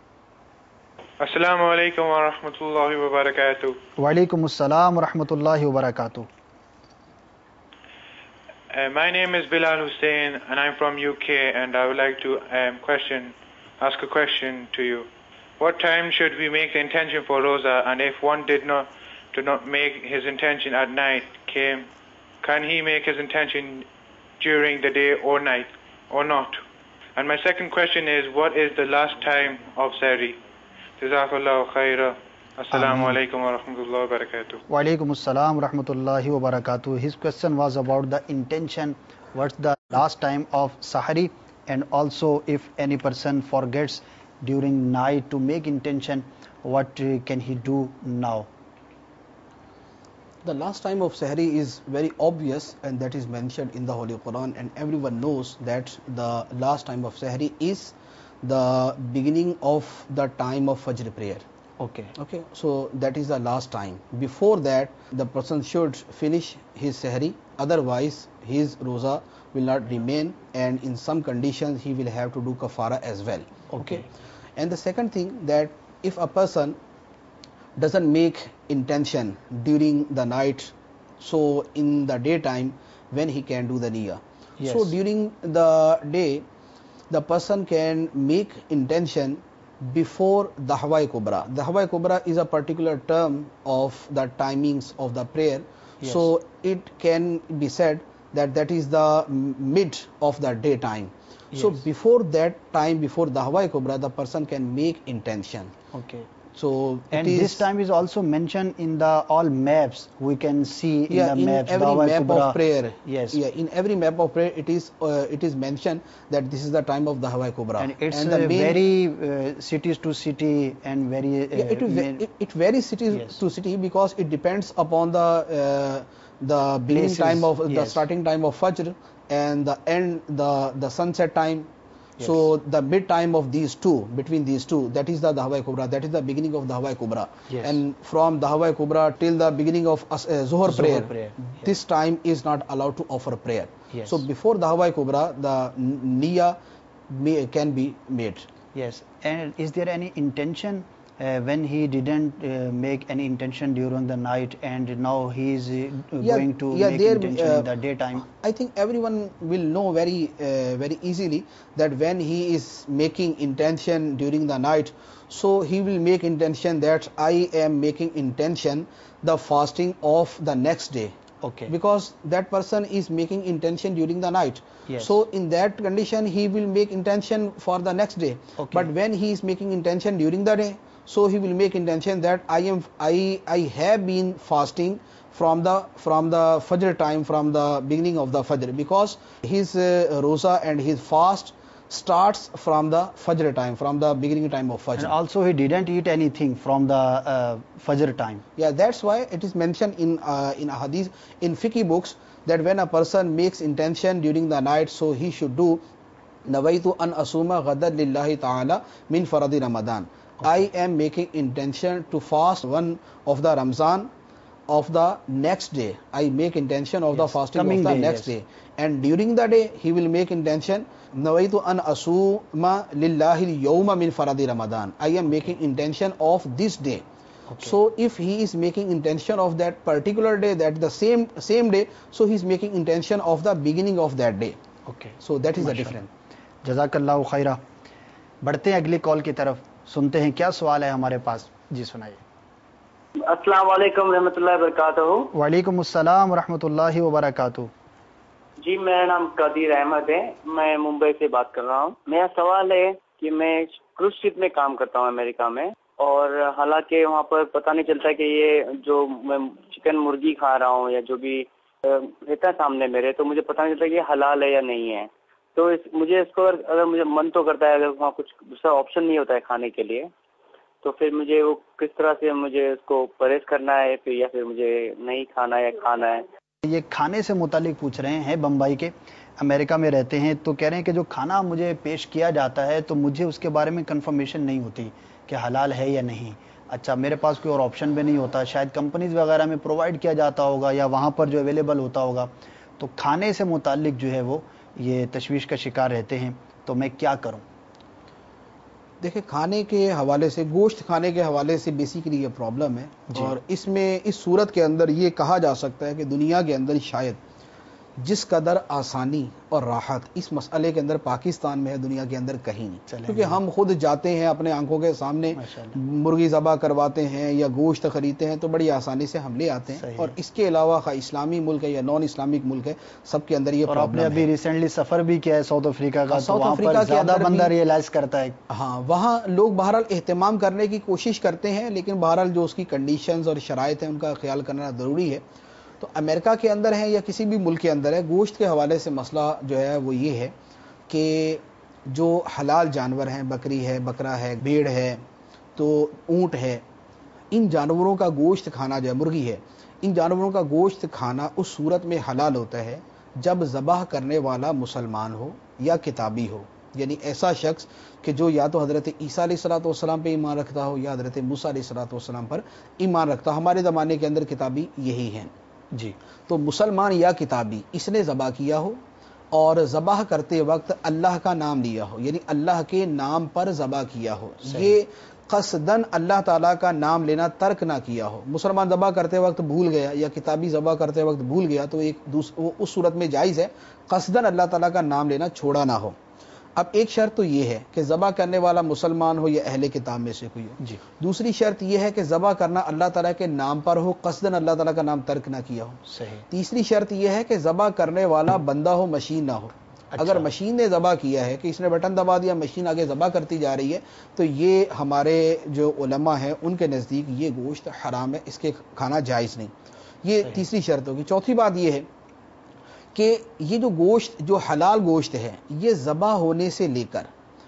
السلام علیکم ورحمۃ اللہ وبرکاتہ. وعلیکم السلام ورحمۃ اللہ وبرکاتہ. My name is Bilal Hussain and I'm from UK and I would like to ask a question to you. What time should we make the intention for Roza, and if one did not make his intention at night, can he make his intention during the day or night or not? And my second question is, what is the last time of Sahri? Jazakallahu khaira. Assalamu alaikum wa rahmatullahi wa barakatuh. Wa alaikum assalam wa rahmatullahi wa barakatuh. His question was about the intention. What's the last time of Sahri? And also if any person forgets during night to make intention, what can he do now? The last time of Sahri is very obvious and that is mentioned in the Holy Quran, and everyone knows that the last time of Sahri is the beginning of the time of Fajr prayer. Okay, so that is the last time. Before that the person should finish his Sahri, otherwise his Roza will not remain, and in some conditions he will have to do kafara as well. Okay. And the second thing, that if a person doesn't make intention during the night, so in the daytime when he can do the niyyah. Yes. So during the day the person can make intention before Dahwa Kubra. Dahwa Kubra is a particular term of the timings of the prayer. Yes. So it can be said that that is the mid of the daytime. Yes. So before that time, before Dahwa Kubra, the person can make intention. Okay. So and this time is also mentioned in the all maps. We can see in the maps. Every map Kubra. of prayer. Yes. Yeah, in every map of prayer, it is mentioned that this is the time of the Hawaii Kubra. And it's very cities to city and very. It varies cities to city because it depends upon the beginning time of the starting time of Fajr and the end the sunset time. So the mid time of these two, between these two, that is the Dahwa Kubra, that is the beginning of Dahwa Kubra. Yes. And from Dahwa Kubra till the beginning of Zuhr prayer, yes. this time is not allowed to offer prayer. Yes. So before Dahwa Kubra, the Niyyah can be made. Yes. And is there any intention when he didn't make any intention during the night, and now he is going to make intention in the daytime? I think everyone will know very easily that when he is making intention during the night, so he will make intention that I am making intention the fasting of the next day. Okay. Because that person is making intention during the night. Yes. So in that condition he will make intention for the next day. Okay. But when he is making intention during the day, so he will make intention that I have been fasting from the Fajr time, from the beginning of the Fajr, because his roza and his fast starts from the Fajr time, from the beginning time of Fajr. And also he didn't eat anything from the Fajr time. Yeah, that's why it is mentioned in hadith, in fiqh books, that when a person makes intention during the night, so he should do nawaitu an asuma ghadad lillahi ta'ala min faradi Ramadan. I am making intention to fast one of the Ramzan of the next day. I make intention of the fasting coming of the day, next yes. day. And during the day, he will make intention, Nawaitu an asuma lillahi yawma min faradi Ramadan. I am making intention of this day. Okay. So if he is making intention of that particular day, that the same day, so he is making intention of the beginning of that day. Okay. So that is the difference. जज़ाकल्लाहु Khaira. बढ़ते हैं अगली call की तरफ, सुनते हैं क्या सवाल है हमारे पास. जी सुनाइए. अस्सलाम वालेकुम रहमतुल्लाहि व बरकातहू. वालेकुम अस्सलाम रहमतुल्लाहि व बरकातहू. जी मेरा नाम कदीर अहमद है, मैं मुंबई से बात कर रहा हूँ. मेरा सवाल है कि मैं क्रूज शिप में काम करता हूँ अमेरिका में, और हालांकि वहाँ पर पता नहीं चलता कि ये जो मैं चिकन मुर्गी खा रहा हूँ या जो भी रहता है सामने मेरे, तो मुझे पता नहीं चलता कि ये हलाल है या नहीं है. तो मुझे इसको अगर मुझे मन तो करता है, अगर वहाँ कुछ दूसरा ऑप्शन नहीं होता है खाने के लिए, तो फिर मुझे वो किस तरह से मुझे उसको परहेज करना है, फिर या फिर मुझे नहीं खाना है या खाना है. ये खाने से मुतालिक पूछ रहे हैं, बम्बई के, अमेरिका में रहते हैं, तो कह रहे हैं कि जो खाना मुझे पेश किया जाता है तो मुझे उसके बारे में कंफर्मेशन नहीं होती कि हलाल है या नहीं. अच्छा, मेरे पास कोई और ऑप्शन भी नहीं होता, शायद कंपनीज वगैरह में प्रोवाइड किया जाता होगा या वहाँ पर जो अवेलेबल होता होगा, तो खाने से मुतालिक जो है वो ये तशवीश का शिकार रहते हैं, तो मैं क्या करूं? देखिए, खाने के हवाले से, गोश्त खाने के हवाले से बेसिकली ये प्रॉब्लम है. और इसमें इस सूरत के अंदर ये कहा जा सकता है कि दुनिया के अंदर शायद जिस कदर आसानी और राहत इस मसले के अंदर पाकिस्तान में है, दुनिया के अंदर कहीं नहीं. क्योंकि हम खुद जाते हैं, अपने आंखों के सामने मुर्गी ज़बा करवाते हैं या गोश्त खरीदते हैं, तो बड़ी आसानी से हम ले आते हैं. और इसके अलावा इस्लामी मुल्क है या नॉन इस्लामिक मुल्क है, सबके अंदर ये प्रॉब्लम है. आपने अभी रिसेंटली सफ़र भी किया है साउथ अफ्रीका का, तो वहाँ पर ज़्यादा बंदा रियलाइज करता है. हाँ, वहाँ लोग बहरहाल एहतमाम करने की कोशिश करते हैं, लेकिन बहरहाल जो उसकी कंडीशंस और शराइत हैं उनका ख्याल करना ज़रूरी है. तो अमेरिका के अंदर है या किसी भी मुल्क के अंदर है, गोश्त के हवाले से मसला जो है वो ये है कि जो हलाल जानवर हैं, बकरी है, बकरा है, भेड़ है, तो ऊँट है, इन जानवरों का गोश्त खाना जो है, मुर्गी है, इन जानवरों का गोश्त खाना उस सूरत में हलाल होता है जब ज़बाह करने वाला मुसलमान हो या किताबी हो. यानी ऐसा शख्स कि जो या तो हज़रत ईसा अलैहिस्सलाम पे ईमान रखता हो या हज़रत मूसा अलैहिस्सलाम पर ईमान रखता हो. हमारे ज़माने के अंदर किताबी यही हैं जी. तो मुसलमान या किताबी इसने ज़बा किया हो और ज़बाह करते वक्त अल्लाह का नाम लिया हो, यानी अल्लाह के नाम पर ज़बा किया हो, ये कसदन अल्लाह ताला का नाम लेना तर्क ना किया हो. मुसलमान ज़बा करते वक्त भूल गया या किताबी ज़बा करते वक्त भूल गया, तो वो उस सूरत में जायज़ है, कसदन अल्लाह ताला का नाम लेना छोड़ा ना हो. अब एक शर्त तो ये है कि ज़बा करने वाला मुसलमान हो या अहले किताब में से कोई हो. दूसरी शर्त ये है कि ज़बा करना अल्लाह ताला के नाम पर हो, कसदन अल्लाह ताला का नाम तर्क ना किया हो. सही. तीसरी शर्त यह है कि ज़बा करने वाला बंदा हो, मशीन ना हो. अच्छा. अगर मशीन ने ज़बा किया है कि इसने बटन दबा दिया, मशीन आगे ज़बा करती जा रही है, तो ये हमारे जो उलमा हैं उनके नज़दीक ये गोश्त हराम है, इसके खाना जायज़ नहीं. ये तीसरी शर्त होगी. चौथी बात यह है कि ये जो गोश्त, जो हलाल गोश्त है, ये ज़बा होने से लेकर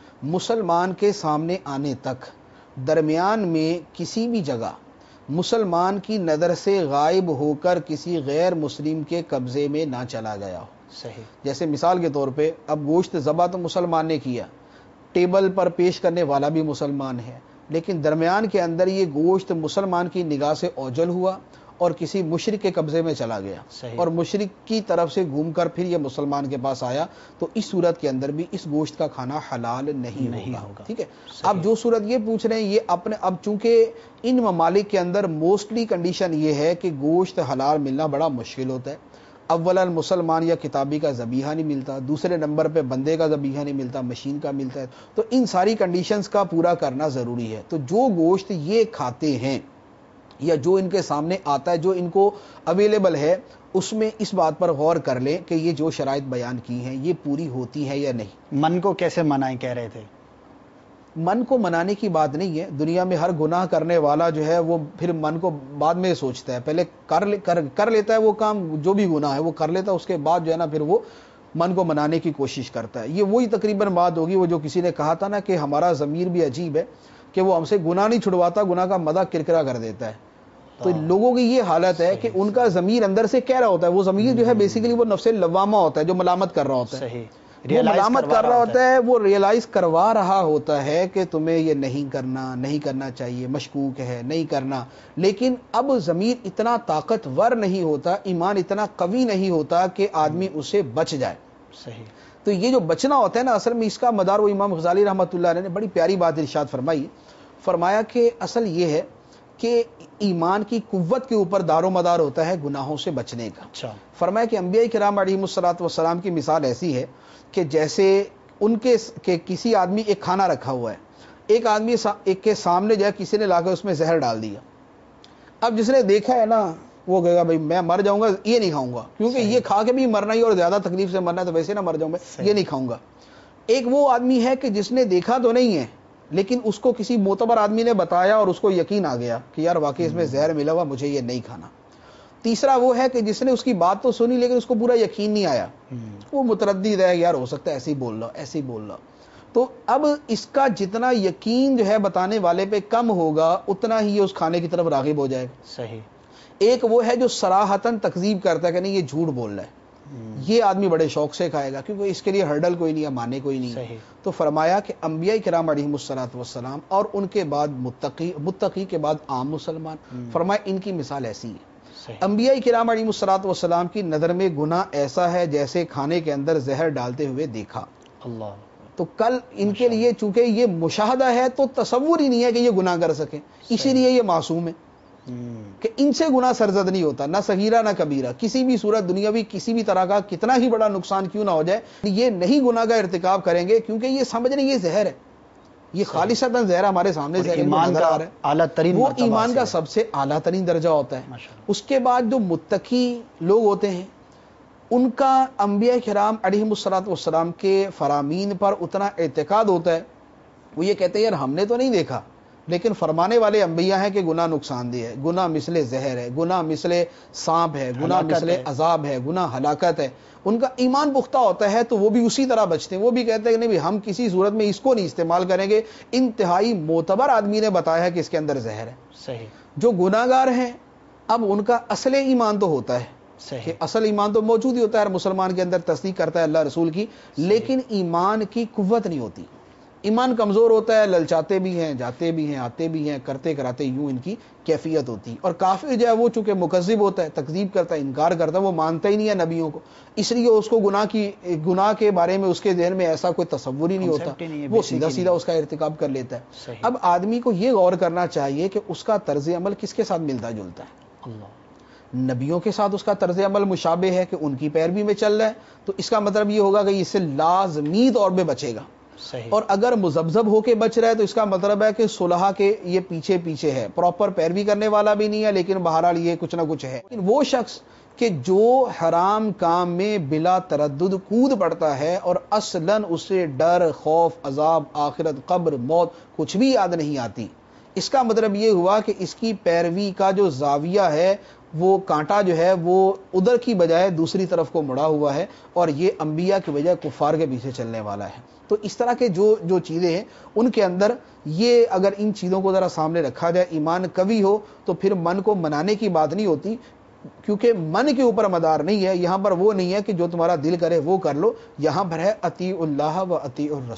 मुसलमान के सामने आने तक दरमियान में किसी भी जगह मुसलमान की नज़र से गायब होकर किसी गैर मुस्लिम के कब्ज़े में ना चला गया हो. सही. जैसे मिसाल के तौर पे अब गोश्त ज़बा तो मुसलमान ने किया, ٹیبل پر پیش کرنے والا بھی مسلمان ہے، لیکن درمیان کے اندر یہ گوشت مسلمان کی نگاہ سے اوجھل ہوا اور کسی مشرک کے قبضے میں چلا گیا، اور مشرک کی طرف سے گھوم کر پھر یہ مسلمان کے پاس آیا، تو اس صورت کے اندر بھی اس گوشت کا کھانا حلال نہیں ہوگا۔ ٹھیک ہے، اب جو صورت یہ پوچھ رہے ہیں یہ اپنے، اب چونکہ ان ممالک کے اندر موسٹلی کنڈیشن یہ ہے کہ گوشت حلال ملنا بڑا مشکل ہوتا ہے۔ اولا مسلمان یا کتابی کا ذبیحہ نہیں ملتا، دوسرے نمبر پہ بندے کا ذبیحہ نہیں ملتا، مشین کا ملتا ہے، تو ان ساری کنڈیشنز کا پورا کرنا ضروری ہے۔ تو جو گوشت یہ کھاتے ہیں یا جو ان کے سامنے آتا ہے، جو ان کو اویلیبل ہے، اس میں اس بات پر غور کر لیں کہ یہ جو شرائط بیان کی ہیں یہ پوری ہوتی ہیں یا نہیں۔ من کو کیسے منائیں کہہ رہے تھے؟ من کو منانے کی بات نہیں ہے، دنیا میں ہر گناہ کرنے والا جو ہے وہ پھر من کو بعد میں سوچتا ہے، پہلے کر لیتا ہے وہ کام، جو بھی گناہ ہے وہ کر لیتا ہے، اس کے بعد جو ہے نا پھر وہ من کو منانے کی کوشش کرتا ہے۔ یہ وہی تقریباً بات ہوگی وہ جو کسی نے کہا تھا نا کہ ہمارا ضمیر بھی عجیب ہے کہ وہ ہم سے گناہ نہیں چھڑواتا، گناہ کا مدح کرکرا کر دیتا ہے۔ تو لوگوں کی یہ حالت ہے کہ ان کا ضمیر اندر سے کہہ رہا ہوتا ہے، وہ ضمیر جو ہے بیسیکلی وہ نفس لوامہ ہوتا ہے جو ملامت کر رہا ہوتا ہے، وہ ملامت کر رہا ہوتا ہے، وہ ریئلائز کروا رہا ہوتا ہے کہ تمہیں یہ نہیں کرنا چاہیے، مشکوک ہے، نہیں کرنا، لیکن اب ضمیر اتنا طاقتور نہیں ہوتا، ایمان اتنا قوی نہیں ہوتا کہ آدمی اسے بچ جائے۔ صحیح۔ تو یہ جو بچنا ہوتا ہے نا، اصل میں اس کا مدار وہ امام غزالی رحمۃ اللہ علیہ نے بڑی پیاری بات ارشاد فرمایا کہ اصل یہ ہے کہ ایمان کی قوت کے اوپر دار و مدار ہوتا ہے گناہوں سے بچنے کا۔ فرمایا کہ انبیاء کرام علیہم الصلوۃ والسلام کی مثال ایسی ہے کہ جیسے ان کے کسی آدمی ایک کھانا رکھا ہوا ہے، ایک آدمی ایک کے سامنے جو ہے کسی نے لا کے اس میں زہر ڈال دیا، اب جس نے دیکھا ہے نا وہ کہے گا بھائی میں مر جاؤں گا، یہ نہیں کھاؤں گا، کیونکہ یہ کھا کے بھی مرنا ہی اور زیادہ تکلیف سے مرنا ہے تو ویسے نہ مر جاؤں میں، یہ نہیں کھاؤں گا۔ ایک وہ آدمی ہے کہ جس نے دیکھا تو نہیں ہے لیکن اس کو کسی معتبر آدمی نے بتایا اور اس کو یقین آ گیا کہ یار واقعی اس میں زہر ملا ہوا، مجھے یہ نہیں کھانا۔ تیسرا وہ ہے کہ جس نے اس کی بات تو سنی لیکن اس کو پورا یقین نہیں آیا، وہ متردد ہے، یار ہو سکتا ہے ایسے ہی بول رہا۔ تو اب اس کا جتنا یقین جو ہے بتانے والے پہ کم ہوگا اتنا ہی اس کھانے کی طرف راغب ہو جائے گا۔ صحیح۔ ایک وہ ہے جو صراحتاً تکذیب کرتا ہے کہ نہیں یہ جھوٹ بول رہا ہے، یہ آدمی بڑے شوق سے کھائے گا کیونکہ اس کے لیے ہرڈل کوئی نہیں ہے، مانے کوئی نہیں ہے۔ تو فرمایا کہ انبیاء کرام علیہم الصلوۃ والسلام اور ان کے بعد متقی کے بعد عام مسلمان، فرمایا ان کی مثال ایسی ہے۔ انبیاء کرام علیہم الصلوۃ والسلام کی نظر میں گناہ ایسا ہے جیسے کھانے کے اندر زہر ڈالتے ہوئے دیکھا۔ اللہ۔ تو کل ان کے لیے چونکہ یہ مشاہدہ ہے تو تصور ہی نہیں ہے کہ یہ گناہ کر سکیں، اسی لیے یہ معصوم ہے کہ ان سے گناہ سرزد نہیں ہوتا، نہ صغیرہ نہ کبیرہ، کسی بھی صورت دنیاوی کسی بھی طرح کا کتنا ہی بڑا نقصان کیوں نہ ہو جائے یہ نہیں گناہ کا ارتکاب کریں گے، کیونکہ یہ سمجھ رہے ہیں یہ زہر ہے، یہ خالصتاً زہر ہمارے سامنے زہر ایمان کا اعلیٰ ترین، وہ ایمان کا سب سے اعلیٰ ترین درجہ ہوتا ہے۔ اس کے بعد جو متقی لوگ ہوتے ہیں ان کا انبیاء کرام علیہم الصلوۃ والسلام کے فرامین پر اتنا اعتقاد ہوتا ہے، وہ یہ کہتے ہیں یار ہم نے تو نہیں دیکھا لیکن فرمانے والے انبیاء ہیں کہ گناہ نقصان دہ ہے، گناہ مثل زہر ہے، گناہ مثل سانپ ہے، گناہ مثل عذاب ہے، گناہ ہلاکت ہے۔ ان کا ایمان پختہ ہوتا ہے تو وہ بھی اسی طرح بچتے ہیں، وہ بھی کہتے ہیں کہ نہیں ہم کسی صورت میں اس کو نہیں استعمال کریں گے، انتہائی معتبر آدمی نے بتایا ہے کہ اس کے اندر زہر ہے۔ صحیح۔ جو گناہ گار ہیں اب ان کا اصل ایمان تو ہوتا ہے کہ اصل ایمان تو موجود ہی ہوتا ہے، ہر مسلمان کے اندر تصدیق کرتا ہے اللہ رسول کی، لیکن ایمان کی قوت نہیں ہوتی، ایمان کمزور ہوتا ہے، للچاتے بھی ہیں، جاتے بھی ہیں، آتے بھی ہیں، کرتے کراتے یوں ان کی کیفیت ہوتی۔ اور کافر جو ہے وہ چونکہ مکذب ہوتا ہے، تکذیب کرتا ہے، انکار کرتا ہے، وہ مانتا ہی نہیں ہے نبیوں کو، اس لیے اس کو گناہ کے بارے میں اس کے ذہن میں ایسا کوئی تصور ہی نہیں ہوتا، وہ سیدھا اس کا ارتکاب کر لیتا ہے۔ اب آدمی کو یہ غور کرنا چاہیے کہ اس کا طرز عمل کس کے ساتھ ملتا جلتا ہے۔ نبیوں کے ساتھ اس کا طرز عمل مشابہ ہے کہ ان کی پیروی میں چل رہا ہے، تو اس کا مطلب یہ ہوگا کہ اس سے لازمی طور پہ بچے گا۔ اور اگر مذبذب ہو کے بچ رہا ہے تو اس کا مطلب ہے کہ صلحہ کے یہ پیچھے ہے، پراپر پیروی کرنے والا بھی نہیں ہے لیکن بہرحال یہ کچھ نہ کچھ ہے۔ لیکن وہ شخص کہ جو حرام کام میں بلا تردد کود پڑتا ہے اور اصلاً اسے ڈر، خوف، عذاب، آخرت، قبر، موت کچھ بھی یاد نہیں آتی، اس کا مطلب یہ ہوا کہ اس کی پیروی کا جو زاویہ ہے وہ کانٹا جو ہے وہ ادھر کی بجائے دوسری طرف کو مڑا ہوا ہے، اور یہ انبیاء کی بجائے کفار کے پیچھے چلنے والا ہے۔ تو اس طرح کے جو چیزیں ہیں ان کے اندر یہ اگر ان چیزوں کو ذرا سامنے رکھا جائے، ایمان قوی ہو تو پھر من کو منانے کی بات نہیں ہوتی، کیونکہ من کے اوپر مدار نہیں ہے، یہاں پر وہ نہیں ہے کہ جو تمہارا دل کرے وہ کر لو، یہاں پر ہے اطیع اللہ و اطیع الرسول۔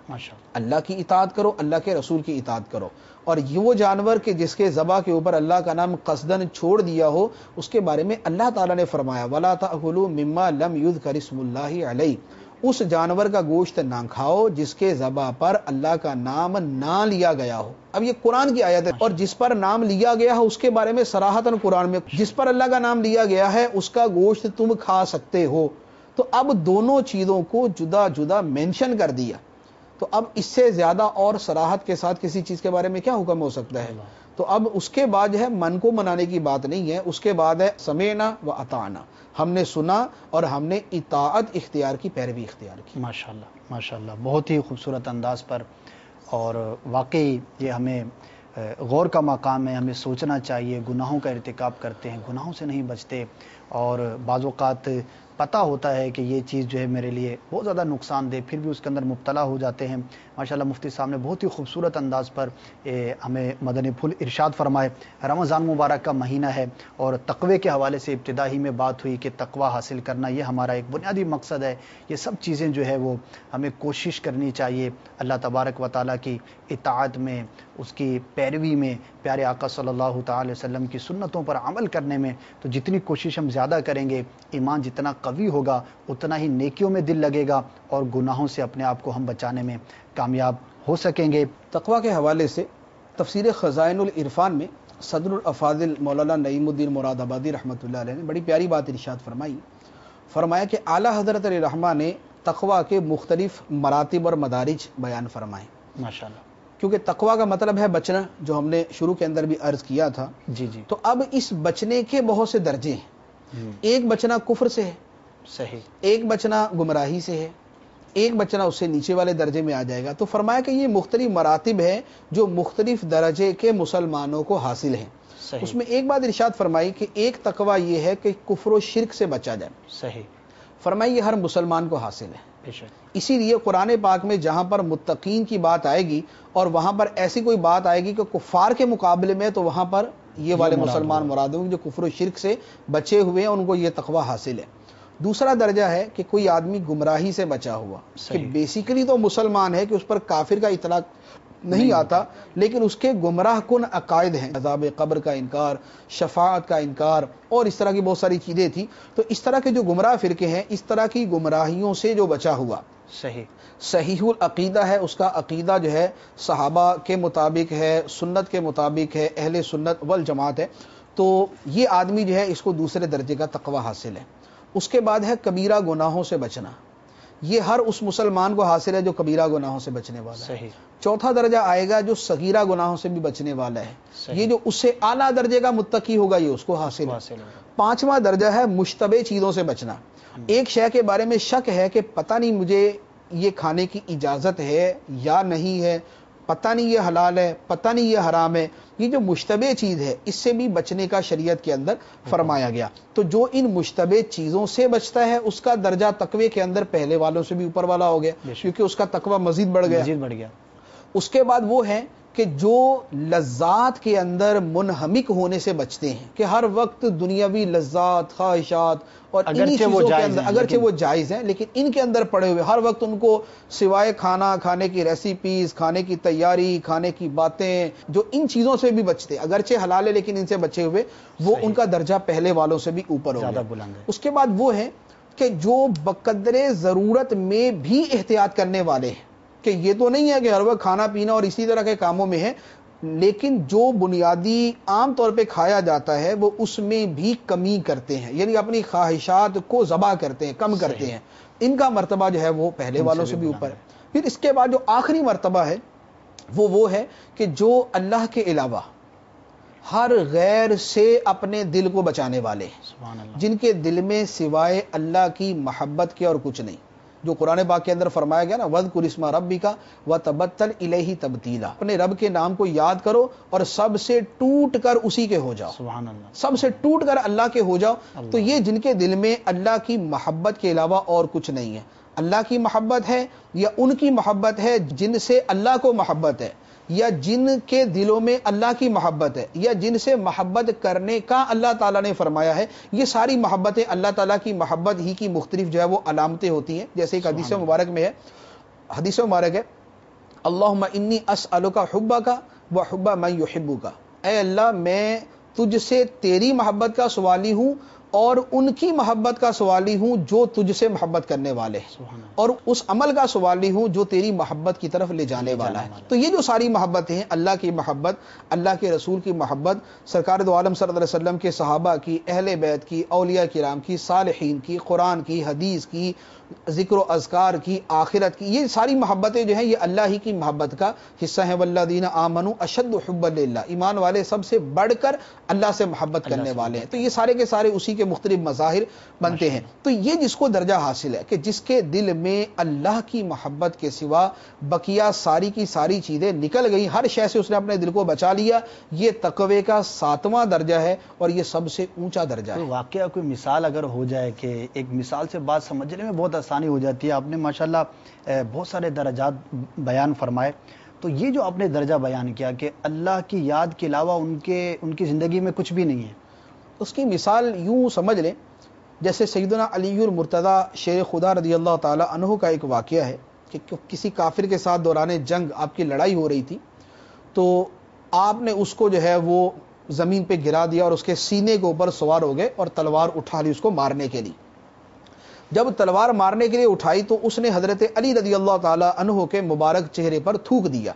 اللہ کی اطاعت کرو، اللہ کے رسول کی اطاعت کرو. اور یہ وہ جانور کہ جس کے ذبح کے اوپر اللہ کا نام قصدن چھوڑ دیا ہو، اس کے بارے میں اللہ تعالیٰ نے فرمایا وَلَا تَأْكُلُوا مِمَّا لَمْ يُذْكَرِ اسْمُ اللَّهِ عَلَيْهِ، اس جانور کا گوشت نہ کھاؤ جس کے ذبح پر اللہ کا نام نہ لیا گیا ہو. اب یہ قرآن کی آیت ہے، اور جس پر نام لیا گیا ہے اس کے بارے میں صراحتاً قرآن میں جس پر اللہ کا نام لیا گیا ہے اس کا گوشت تم کھا سکتے ہو. تو اب دونوں چیزوں کو جدا جدا مینشن کر دیا، تو اب اس سے زیادہ اور صراحت کے ساتھ کسی چیز کے بارے میں کیا حکم ہو سکتا ہے؟ تو اب اس کے بعد جو ہے من کو منانے کی بات نہیں ہے، اس کے بعد ہے سمعنا و اطعنا، ہم نے سنا اور ہم نے اطاعت اختیار کی، پیروی اختیار کی. ماشاءاللہ ماشاءاللہ، بہت ہی خوبصورت انداز پر. اور واقعی یہ ہمیں غور کا مقام ہے، ہمیں سوچنا چاہیے. گناہوں کا ارتکاب کرتے ہیں، گناہوں سے نہیں بچتے، اور بعض اوقات پتہ ہوتا ہے کہ یہ چیز جو ہے میرے لیے بہت زیادہ نقصان دہ، پھر بھی اس کے اندر مبتلا ہو جاتے ہیں. ماشاءاللہ مفتی صاحب نے بہت ہی خوبصورت انداز پر ہمیں مدنی پھول ارشاد فرمائے. رمضان مبارک کا مہینہ ہے اور تقوی کے حوالے سے ابتدا ہی میں بات ہوئی کہ تقوی حاصل کرنا یہ ہمارا ایک بنیادی مقصد ہے. یہ سب چیزیں جو ہے وہ ہمیں کوشش کرنی چاہیے اللہ تبارک و تعالیٰ کی اطاعت میں، اس کی پیروی میں، پیارے آقا صلی اللہ تعالی وسلم کی سنتوں پر عمل کرنے میں. تو جتنی کوشش ہم زیادہ کریں گے، ایمان جتنا قوی ہوگا اتنا ہی نیکیوں میں دل لگے گا اور گناہوں سے اپنے آپ کو ہم بچانے میں کامیاب ہو سکیں گے. تقوی کے حوالے سے تفسیر خزائن العرفان میں صدر الافاضل مولانا نعیم الدین مراد آبادی رحمۃ اللہ علیہ نے بڑی پیاری بات ارشاد فرمائی. فرمایا کہ اعلیٰ حضرت علیہ رحمہ نے تقوی کے مختلف مراتب اور مدارج بیان فرمائے. ماشاءاللہ، کیونکہ تقوی کا مطلب ہے بچنا، جو ہم نے شروع کے اندر بھی عرض کیا تھا. جی جی. تو اب اس بچنے کے بہت سے درجے ہیں. ایک بچنا کفر سے ہے، صحیح، ایک بچنا گمراہی سے ہے، ایک بچنا اس سے نیچے والے درجے میں آ جائے گا. تو فرمایا کہ یہ مختلف مراتب ہیں جو مختلف درجے کے مسلمانوں کو حاصل ہیں. صحیح. اس میں ایک بات ارشاد فرمائی کہ ایک تقوی یہ ہے کہ کفر و شرک سے بچا جائے. صحیح. فرمائی یہ ہر مسلمان کو حاصل ہے. بے شک. اسی لیے قرآن پاک میں جہاں پر متقین کی بات آئے گی اور وہاں پر ایسی کوئی بات آئے گی کہ کفار کے مقابلے میں، تو وہاں پر یہ والے مسلمان مراد ہوں گے جو کفر و شرک سے بچے ہوئے ہیں، ان کو یہ تقوی حاصل ہے. دوسرا درجہ ہے کہ کوئی آدمی گمراہی سے بچا ہوا، کہ بیسیکلی تو مسلمان ہے کہ اس پر کافر کا اطلاق نہیں آتا، لیکن اس کے گمراہ کن عقائد ہیں، عذاب قبر کا انکار، شفاعت کا انکار، اور اس طرح کی بہت ساری چیزیں تھی. تو اس طرح کے جو گمراہ فرقے ہیں، اس طرح کی گمراہیوں سے جو بچا ہوا، صحیح العقیدہ ہے، اس کا عقیدہ جو ہے صحابہ کے مطابق ہے، سنت کے مطابق ہے، اہل سنت والجماعت ہے، تو یہ آدمی جو ہے اس کو دوسرے درجے کا تقوی حاصل ہے. اس کے بعد ہے کبیرہ گناہوں سے بچنا. یہ ہر اس مسلمان کو حاصل ہے جو کبیرہ گناہوں سے بچنے والا ہے. چوتھا درجہ آئے گا جو صغیرہ گناہوں سے بھی بچنے والا ہے. یہ جو اس سے اعلیٰ درجے کا متقی ہوگا یہ اس کو حاصل ہے. پانچواں درجہ ہے مشتبہ چیزوں سے بچنا. ایک شے کے بارے میں شک ہے کہ پتہ نہیں مجھے یہ کھانے کی اجازت ہے یا نہیں ہے، پتہ نہیں یہ حلال ہے، پتہ نہیں یہ حرام ہے. یہ جو مشتبہ چیز ہے اس سے بھی بچنے کا شریعت کے اندر فرمایا گیا. تو جو ان مشتبہ چیزوں سے بچتا ہے اس کا درجہ تقوی کے اندر پہلے والوں سے بھی اوپر والا ہو گیا، کیونکہ اس کا تقوی مزید بڑھ گیا. اس کے بعد وہ ہے کہ جو لذات کے اندر منہمک ہونے سے بچتے ہیں، کہ ہر وقت دنیاوی لذات، خواہشات اور اگرچہ وہ جائز ہیں لیکن ان کے اندر پڑے ہوئے ہر وقت ان کو سوائے کھانا کھانے کی ریسیپیز، کھانے کی تیاری، کھانے کی باتیں، جو ان چیزوں سے بھی بچتے، اگرچہ حلال ہے لیکن ان سے بچے ہوئے، وہ ان کا درجہ پہلے والوں سے بھی اوپر ہو گیا. اس کے بعد وہ ہے کہ جو بقدر ضرورت میں بھی احتیاط کرنے والے ہیں، کہ یہ تو نہیں ہے کہ ہر وقت کھانا پینا اور اسی طرح کے کاموں میں ہے، لیکن جو بنیادی عام طور پہ کھایا جاتا ہے وہ اس میں بھی کمی کرتے ہیں، یعنی اپنی خواہشات کو ذبح کرتے ہیں، کم کرتے ہیں. ان کا مرتبہ جو ہے وہ پہلے والوں سے بھی اوپر ہے. پھر اس کے بعد جو آخری مرتبہ ہے وہ ہے کہ جو اللہ کے علاوہ ہر غیر سے اپنے دل کو بچانے والے ہیں، جن کے دل میں سوائے اللہ کی محبت کے اور کچھ نہیں. جو قرآن پاک کے اندر فرمایا گیا نا، وَاذْكُرِ اسْمَ رَبِّكَ وَتَبَتَّلْ إِلَيْهِ تَبْتِيلًا، اپنے رب کے نام کو یاد کرو اور سب سے ٹوٹ کر اسی کے ہو جاؤ. سبحان اللہ. سب سے ٹوٹ کر اللہ کے ہو جاؤ. تو یہ جن کے دل میں اللہ کی محبت کے علاوہ اور کچھ نہیں ہے. اللہ کی محبت ہے یا ان کی محبت ہے جن سے اللہ کو محبت ہے، یا جن کے دلوں میں اللہ کی محبت ہے، یا جن سے محبت کرنے کا اللہ تعالیٰ نے فرمایا ہے. یہ ساری محبتیں اللہ تعالیٰ کی محبت ہی کی مختلف جو ہے وہ علامتیں ہوتی ہیں. جیسے ایک حدیث مبارک میں ہے، حدیث مبارک ہے اللہم انی اسألک حبک و حب من یحبک، اے اللہ میں تجھ سے تیری محبت کا سوالی ہوں اور ان کی محبت کا سوالی ہوں جو تجھ سے محبت کرنے والے ہیں، اور اس عمل کا سوالی ہوں جو تیری محبت کی طرف لے جانے والا ہے۔ تو یہ جو ساری محبتیں ہیں، اللہ کی محبت، اللہ کے رسول کی محبت، سرکار دو عالم صلی اللہ علیہ وسلم کے صحابہ کی، اہل بیت کی، اولیاء کرام کی، صالحین کی، قرآن کی، حدیث کی، ذکر و اذکار کی، آخرت کی، یہ ساری محبتیں جو ہیں یہ اللہ ہی کی محبت کا حصہ ہیں۔ والذین آمنوا اشد حبا للہ، ایمان والے سب سے بڑھ کر اللہ سے محبت کرنے والے ہیں۔ تو یہ سارے کے سارے اسی کے مختلف مظاہر بنتے ہیں۔ تو یہ جس کو درجہ حاصل ہے کہ جس کے دل میں اللہ کی محبت کے سوا بقیہ ساری کی ساری چیزیں نکل گئی، ہر شے سے اس نے اپنے دل کو بچا لیا، یہ تقوی کا 7واں درجہ ہے اور یہ سب سے اونچا درجہ ہے۔ واقعہ کوئی مثال اگر ہو جائے کہ ایک مثال سے بات سمجھنے میں بہت آسانی ہو جاتی ہے۔ آپ نے ماشاءاللہ بہت سارے درجات بیان فرمائے، تو یہ جو آپ نے درجہ بیان کیا کہ اللہ کی یاد کے علاوہ ان کی زندگی میں کچھ بھی نہیں ہے، اس کی مثال یوں سمجھ لیں جیسے سیدنا علی المرتضیٰ شیر خدا رضی اللہ تعالی عنہ کا ایک واقعہ ہے کہ کسی کافر کے ساتھ دوران جنگ آپ کی لڑائی ہو رہی تھی، تو آپ نے اس کو جو ہے وہ زمین پہ گرا دیا اور اس کے سینے کے اوپر سوار ہو گئے اور تلوار اٹھا لی اس کو مارنے کے لیے۔ جب تلوار مارنے کے لیے اٹھائی تو اس نے حضرت علی رضی اللہ تعالی عنہ کے مبارک چہرے پر تھوک دیا۔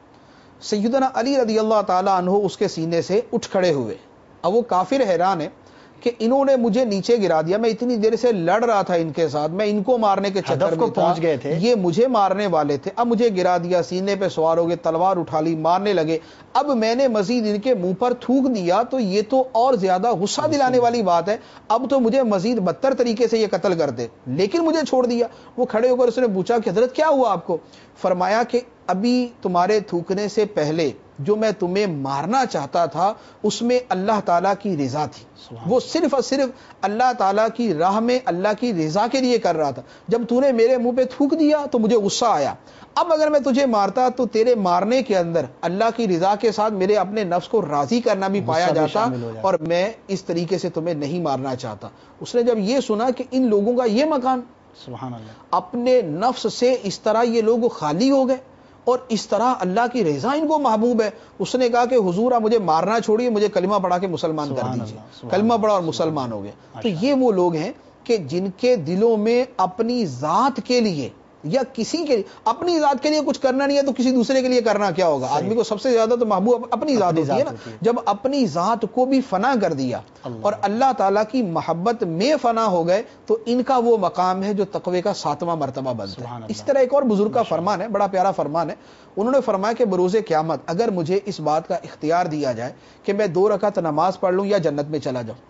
سیدنا علی رضی اللہ تعالی عنہ اس کے سینے سے اٹھ کھڑے ہوئے۔ اب وہ کافر حیران ہے کہ انہوں نے مجھے نیچے گرا دیا، میں اتنی دیر سے لڑ رہا تھا ان کے ساتھ، میں ان کو مارنے کے چکر میں پہنچ گئے تھے، یہ مجھے مارنے والے تھے، اب مجھے گرا دیا، سینے پہ سوار ہو گئے، تلوار اٹھا لی، مارنے لگے، اب میں نے مزید ان کے منہ پر تھوک دیا تو یہ تو اور زیادہ غصہ دلانے والی بات ہے، اب تو مجھے مزید بدتر طریقے سے یہ قتل کر دے، لیکن مجھے چھوڑ دیا۔ وہ کھڑے ہو کر اس نے پوچھا کہ حضرت کیا ہوا آپ کو؟ فرمایا کہ ابھی تمہارے تھوکنے سے پہلے جو میں تمہیں مارنا چاہتا تھا اس میں اللہ تعالیٰ کی رضا تھی، وہ صرف اور صرف اللہ تعالیٰ کی راہ میں اللہ کی رضا کے لیے کر رہا تھا، جب تو نے میرے منہ پہ تھوک دیا تو مجھے غصہ آیا، اب اگر میں تجھے مارتا تو تیرے مارنے کے اندر اللہ کی رضا کے ساتھ میرے اپنے نفس کو راضی کرنا بھی پایا جاتا، اور میں اس طریقے سے تمہیں نہیں مارنا چاہتا۔ اس نے جب یہ سنا کہ ان لوگوں کا یہ مکان، سبحان اللہ، اپنے نفس سے اس طرح یہ لوگ خالی ہو گئے اور اس طرح اللہ کی رضا ان کو محبوب ہے، اس نے کہا کہ حضور آپ مجھے مارنا چھوڑیے، مجھے کلمہ پڑھا کے مسلمان کر دیجیے۔ کلمہ پڑھا اور مسلمان ہو گئے۔ تو یہ وہ لوگ ہیں کہ جن کے دلوں میں اپنی ذات کے لیے یا کسی کے لیے، اپنی ذات کے لیے کچھ کرنا نہیں ہے تو کسی دوسرے کے لیے کرنا کیا ہوگا؟ آدمی کو سب سے زیادہ تو محبوب اپنی ذات ہوتی ہے نا، جب اپنی ذات کو بھی فنا کر دیا اور اللہ تعالیٰ کی محبت میں فنا ہو گئے تو ان کا وہ مقام ہے جو تقوی کا 7واں مرتبہ بنتا ہے۔ اس طرح ایک اور بزرگ کا فرمان ہے، بڑا پیارا فرمان ہے، انہوں نے فرمایا کہ بروز قیامت اگر مجھے اس بات کا اختیار دیا جائے کہ میں 2 رکعت نماز پڑھ لوں یا جنت میں چلا جاؤں،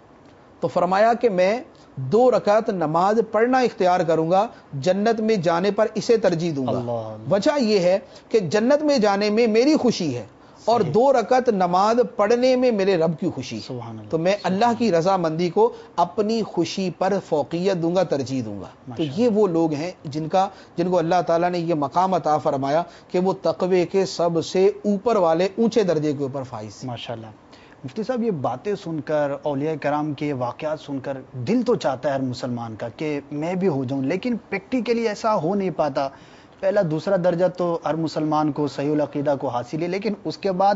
تو فرمایا کہ میں 2 رکعت نماز پڑھنا اختیار کروں گا، جنت میں جانے پر اسے ترجیح دوں گا۔ وجہ یہ ہے کہ جنت میں جانے میں میری خوشی ہے اور 2 رکعت نماز پڑھنے میں میرے رب کی خوشی، تو میں اللہ کی رضامندی کو اپنی خوشی پر فوقیت دوں گا، ترجیح دوں گا۔ تو یہ وہ لوگ ہیں جن کو اللہ تعالیٰ نے یہ مقام عطا فرمایا کہ وہ تقوی کے سب سے اوپر والے اونچے درجے کے اوپر فائز۔ ماشاءاللہ مفتی صاحب، یہ باتیں سن کر، اولیاء کرام کے واقعات سن کر دل تو چاہتا ہے ہر مسلمان کا کہ میں بھی ہو جاؤں، لیکن پریکٹیکلی ایسا ہو نہیں پاتا۔ پہلا 2 درجہ تو ہر مسلمان کو صحیح العقیدہ کو حاصل ہے، لیکن اس کے بعد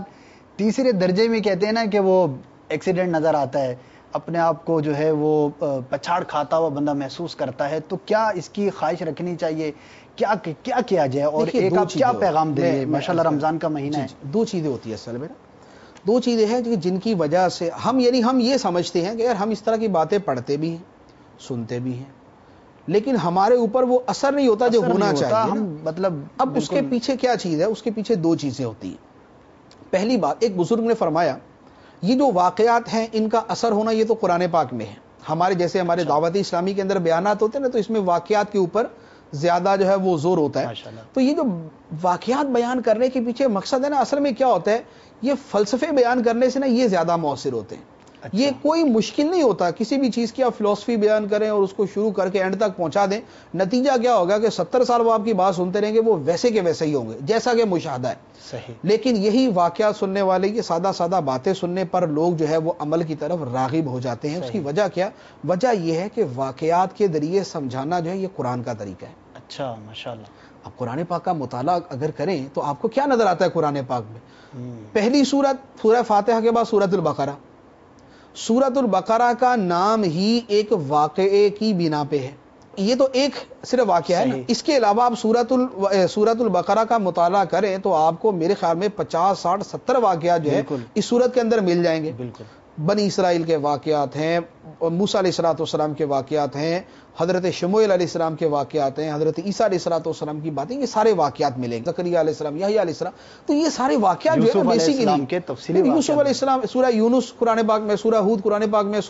3 درجے میں کہتے ہیں نا کہ وہ ایکسیڈنٹ نظر آتا ہے، اپنے آپ کو جو ہے وہ پچھاڑ کھاتا ہوا بندہ محسوس کرتا ہے، تو کیا اس کی خواہش رکھنی چاہیے؟ کیا کیا جائے؟ اور ایک آپ کیا پیغام دیں؟ ماشاءاللہ رمضان کا مہینہ ہے۔ 2 چیزیں ہوتی ہے اصل میں، 2 چیزیں ہیں جن کی وجہ سے ہم یہ سمجھتے ہیں کہ یار ہم اس طرح کی باتیں پڑھتے بھی ہیں، سنتے بھی ہیں، لیکن ہمارے اوپر وہ اثر نہیں ہوتا جو ہونا چاہیے۔ ہم مطلب اب اس کے پیچھے کیا چیز ہے؟ اس کے پیچھے 2 چیزیں ہوتی ہیں۔ پہلی بات، ایک بزرگ نے فرمایا یہ جو واقعات ہیں ان کا اثر ہونا یہ تو قرآن پاک میں ہے، ہمارے جیسے ہمارے دعوت اسلامی کے اندر بیانات ہوتے ہیں نا، تو اس میں واقعات کے اوپر زیادہ جو ہے وہ زور ہوتا ہے۔ تو یہ جو واقعات بیان کرنے کے پیچھے مقصد ہے نا، اصل میں کیا ہوتا ہے، یہ فلسفے بیان کرنے سے نا یہ زیادہ مؤثر ہوتے ہیں۔ یہ کوئی مشکل نہیں ہوتا، کسی بھی چیز کی آپ فلسفی بیان کریں اور اس کو شروع کر کے اینڈ تک پہنچا دیں، نتیجہ کیا ہوگا کہ 70 سال وہ آپ کی بات سنتے رہیں گے، وہ ویسے کے ویسے ہی ہوں گے جیسا کہ مشاہدہ ہے۔ صحیح۔ لیکن یہی واقعات سننے والے، یہ سادہ باتیں سننے پر لوگ جو ہے وہ عمل کی طرف راغب ہو جاتے ہیں۔ اس کی وجہ کیا؟ وجہ یہ ہے کہ واقعات کے ذریعے سمجھانا جو ہے یہ قرآن کا طریقہ ہے۔ اچھا، ماشاءاللہ۔ اب قرآن پاک کا مطالعہ اگر کریں تو آپ کو کیا نظر آتا ہے قرآن پاک میں؟ پہلی سورت سورہ فاتحہ کے بعد سورۃ البقرہ. سورۃ البقرہ کا نام ہی ایک واقعے کی بنا پہ ہے. یہ تو ایک صرف واقعہ ہے نا. اس کے علاوہ آپ سورۃ البقرہ کا مطالعہ کریں تو آپ کو میرے خیال میں 50 60 70 واقعات جو ہے اس سورت کے اندر مل جائیں گے. بالکل بنی اسرائیل کے واقعات ہیں, موسیٰ علیہ السلام کے واقعات ہیں, حضرت شموئیل علیہ السلام کے واقعات ہیں, حضرت عیسیٰ علیہ السلام کی باتیں, یہ سارے واقعات ملیں گے. زکریا علیہ السلام, یحییٰ علیہ السلام, تو یہ سارے واقعات جو ہے بیسیکلی یوسف علیہ السلام, سورہ یونس قرآن پاک میں, سورہ ہود قرآن پاک میں,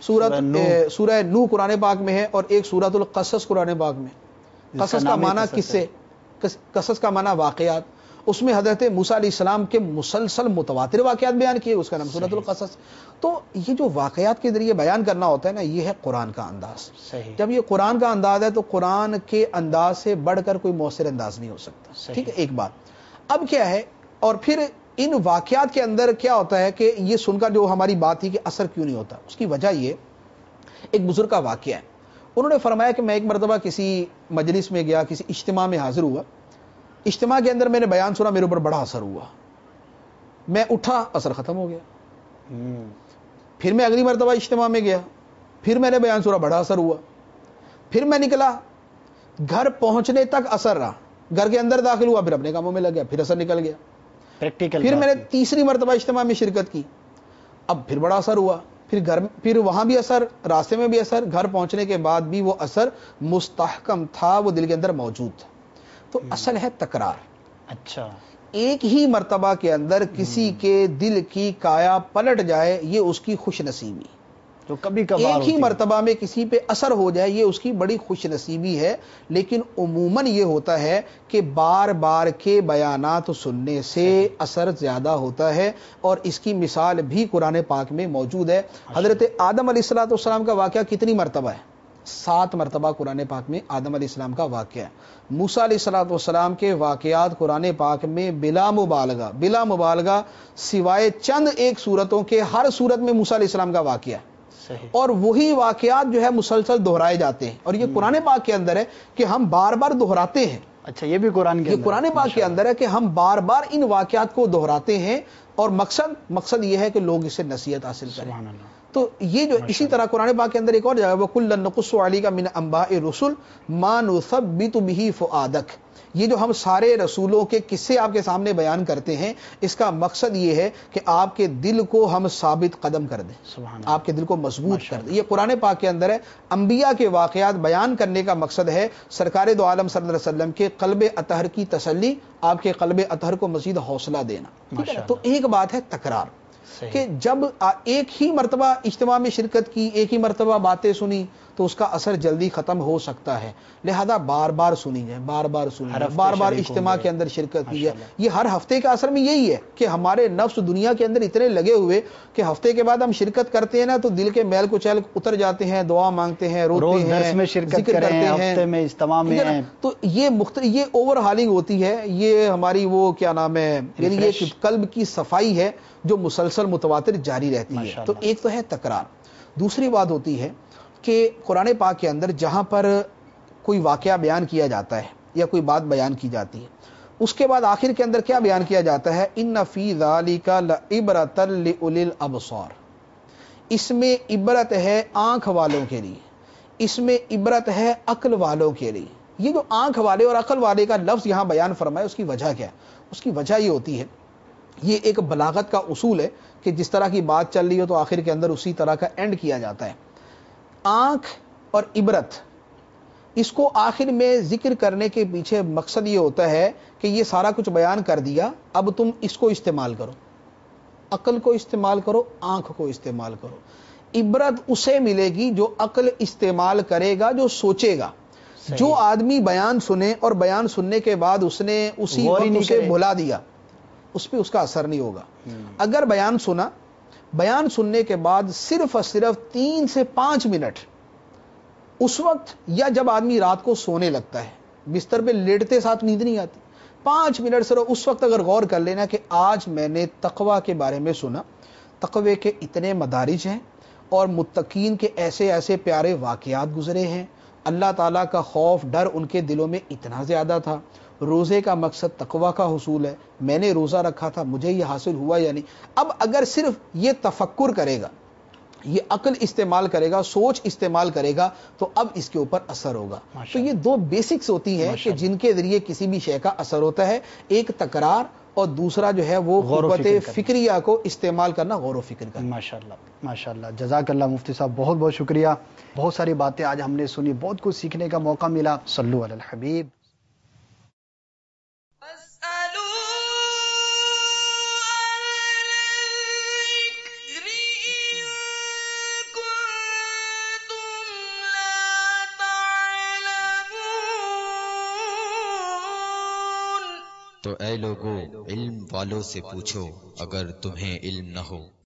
سورہ نوح قرآن پاک میں ہے, اور ایک سورۃ القصص قرآن پاک میں. قصص کا معنی قصے, قصص کا معنی واقعات. اس میں حضرت موسیٰ علیہ السلام کے مسلسل متواتر واقعات بیان کیے, اس کا نام سورۃ القصص. تو یہ جو واقعات کے ذریعے بیان کرنا ہوتا ہے نا, یہ ہے قرآن کا انداز. جب یہ قرآن کا انداز ہے تو قرآن کے انداز سے بڑھ کر کوئی مؤثر انداز نہیں ہو سکتا. ٹھیک ہے, ایک بات. اب کیا ہے, اور پھر ان واقعات کے اندر کیا ہوتا ہے کہ یہ سن کر جو ہماری بات تھی کہ اثر کیوں نہیں ہوتا, اس کی وجہ یہ, ایک بزرگ کا واقعہ ہے. انہوں نے فرمایا کہ میں ایک مرتبہ کسی مجلس میں گیا, کسی اجتماع میں حاضر ہوا. اجتماع کے اندر میں نے بیان سنا, میرے اوپر بڑا اثر ہوا. میں اٹھا, اثر ختم ہو گیا. پھر میں اگلی مرتبہ اجتماع میں گیا, پھر میں نے بیان سنا, بڑا اثر ہوا. پھر میں نکلا, گھر پہنچنے تک اثر رہا. گھر کے اندر داخل ہوا, پھر اپنے کاموں میں لگ گیا, پھر اثر نکل گیا. پھر میں نے تیسری مرتبہ اجتماع میں شرکت کی, اب پھر بڑا اثر ہوا. پھر وہاں بھی اثر, راستے میں بھی اثر, گھر پہنچنے کے بعد بھی وہ اثر مستحکم تھا, وہ دل کے اندر موجود تھا. تو اصل ہے تکرار. اچھا, ایک ہی مرتبہ کے اندر کسی کے دل کی کایا پلٹ جائے, یہ اس کی خوش نصیبی. تو کبھی کبھار ایک ہی مرتبہ میں کسی پہ اثر ہو جائے, یہ اس کی بڑی خوش نصیبی ہے. لیکن عموماً یہ ہوتا ہے کہ بار بار کے بیانات سننے سے اثر زیادہ ہوتا ہے, اور اس کی مثال بھی قرآن پاک میں موجود ہے. حضرت آدم علیہ السلام کا واقعہ کتنی مرتبہ ہے؟ 7 مرتبہ قرآن پاک میں آدم علیہ السلام کا واقعہ ہے. موسیٰ علیہ السلام کے واقعات قرآن پاک میں بلا مبالغہ سوائے چند ایک صورتوں کے ہر صورت میں موسیٰ علیہ السلام کا واقعہ ہے. اور وہی واقعات جو ہے مسلسل دہرائے جاتے ہیں, اور یہ قرآن پاک کے اندر ہے کہ ہم بار بار دہراتے ہیں. اچھا, یہ بھی قرآن پاک کے اندر ہے کہ ہم بار بار ان واقعات کو دہراتے ہیں, اور مقصد یہ ہے کہ لوگ اس سے نصیحت حاصل کریں. تو یہ جو اسی طرح قرآن پاک کے اندر ایک اور جگہ, وَكُلًّا نَقُصُّ عَلَيْكَ مِنْ أَنْبَاءِ الرُّسُلِ مَا نُثَبِّتُ بِهِ فُؤَادَكَ. یہ جو ہم سارے رسولوں کے قصے آپ کے سامنے بیان کرتے ہیں, اس کا مقصد یہ ہے کہ آپ کے دل کو ہم ثابت قدم کر دیں, آپ کے دل کو مضبوط کر دیں. یہ قرآن پاک کے اندر ہے. انبیاء کے واقعات بیان کرنے کا مقصد ہے سرکار دو عالم صلی اللہ علیہ وسلم کے قلب اطہر کی تسلی, آپ کے قلب اطہر کو مزید حوصلہ دینا. ٹھیک ہے, تو ایک بات ہے تکرار, کہ جب ایک ہی مرتبہ اجتماع میں شرکت کی, ایک ہی مرتبہ باتیں سنی, تو اس کا اثر جلدی ختم ہو سکتا ہے. لہذا بار بار سنی جائے, بار بار اجتماع کے اندر شرکت کی جائے. یہ ہر ہفتے کا اثر میں یہی ہے کہ ہمارے نفس دنیا کے اندر اتنے لگے ہوئے کہ ہفتے کے بعد ہم شرکت کرتے ہیں نا, تو دل کے میل کچیل اتر جاتے ہیں, دعا مانگتے ہیں, روتے ہیں, ذکر کرتے ہیں, ہفتے میں اجتماع میں ہیں. تو یہ اوور ہالنگ ہوتی ہے. یہ ہماری وہ کیا نام ہے, یعنی یہ قلب کی صفائی ہے جو مسلسل متواتر جاری رہتی ہے. تو ایک تو ہے تکرار. دوسری بات ہوتی ہے کہ قرآن پاک کے اندر جہاں پر کوئی واقعہ بیان کیا جاتا ہے یا کوئی بات بیان کی جاتی ہے, اس کے بعد آخر کے اندر کیا بیان کیا جاتا ہے؟ ان فی ذالک لعبرۃ لأولی الابصار. اس میں عبرت ہے آنکھ والوں کے لیے, اس میں عبرت ہے عقل والوں کے لیے. یہ جو آنکھ والے اور عقل والے کا لفظ یہاں بیان فرمایا, اس کی وجہ کیا ہے؟ اس کی وجہ یہ ہوتی ہے, یہ ایک بلاغت کا اصول ہے کہ جس طرح کی بات چل رہی ہو تو آخر کے اندر اسی طرح کا اینڈ کیا جاتا ہے. آنکھ اور عبرت, اس کو آخر میں ذکر کرنے کے پیچھے مقصد یہ ہوتا ہے کہ یہ سارا کچھ بیان کر دیا, اب تم اس کو استعمال کرو, عقل کو استعمال کرو, آنکھ کو استعمال کرو. عبرت اسے ملے گی جو عقل استعمال کرے گا, جو سوچے گا. جو آدمی بیان سنے اور بیان سننے کے بعد اس نے اسی وقت اسے بھلا دیا, اس پہ اس کا اثر نہیں ہوگا. اگر بیان سنا, بیان سننے کے بعد صرف 3 سے 5 منٹ اس وقت, یا جب آدمی رات کو سونے لگتا ہے, بستر پہ لیٹتے ساتھ نیند نہیں آتی, 5 منٹ صرف اس وقت اگر غور کر لینا کہ آج میں نے تقوی کے بارے میں سنا, تقوی کے اتنے مدارج ہیں اور متقین کے ایسے ایسے پیارے واقعات گزرے ہیں, اللہ تعالیٰ کا خوف ڈر ان کے دلوں میں اتنا زیادہ تھا. روزے کا مقصد تقوی کا حصول ہے. میں نے روزہ رکھا تھا, مجھے یہ حاصل ہوا یا نہیں. اب اگر صرف یہ تفکر کرے گا, یہ عقل استعمال کرے گا, سوچ استعمال کرے گا, تو اب اس کے اوپر اثر ہوگا. تو یہ دو بیسکس ہوتی ہیں کہ جن کے ذریعے کسی بھی شے کا اثر ہوتا ہے. ایک تکرار اور دوسرا جو ہے وہ قوت فکریہ کو استعمال کرنا, غور و فکر کرنا. ماشاءاللہ ماشاءاللہ, جزاک اللہ مفتی صاحب, بہت بہت شکریہ. بہت ساری باتیں آج ہم نے سنی, بہت کچھ سیکھنے کا موقع ملا. صلو علی الحبیب. تو اے لوگو, علم والوں سے پوچھو اگر تمہیں علم نہ ہو.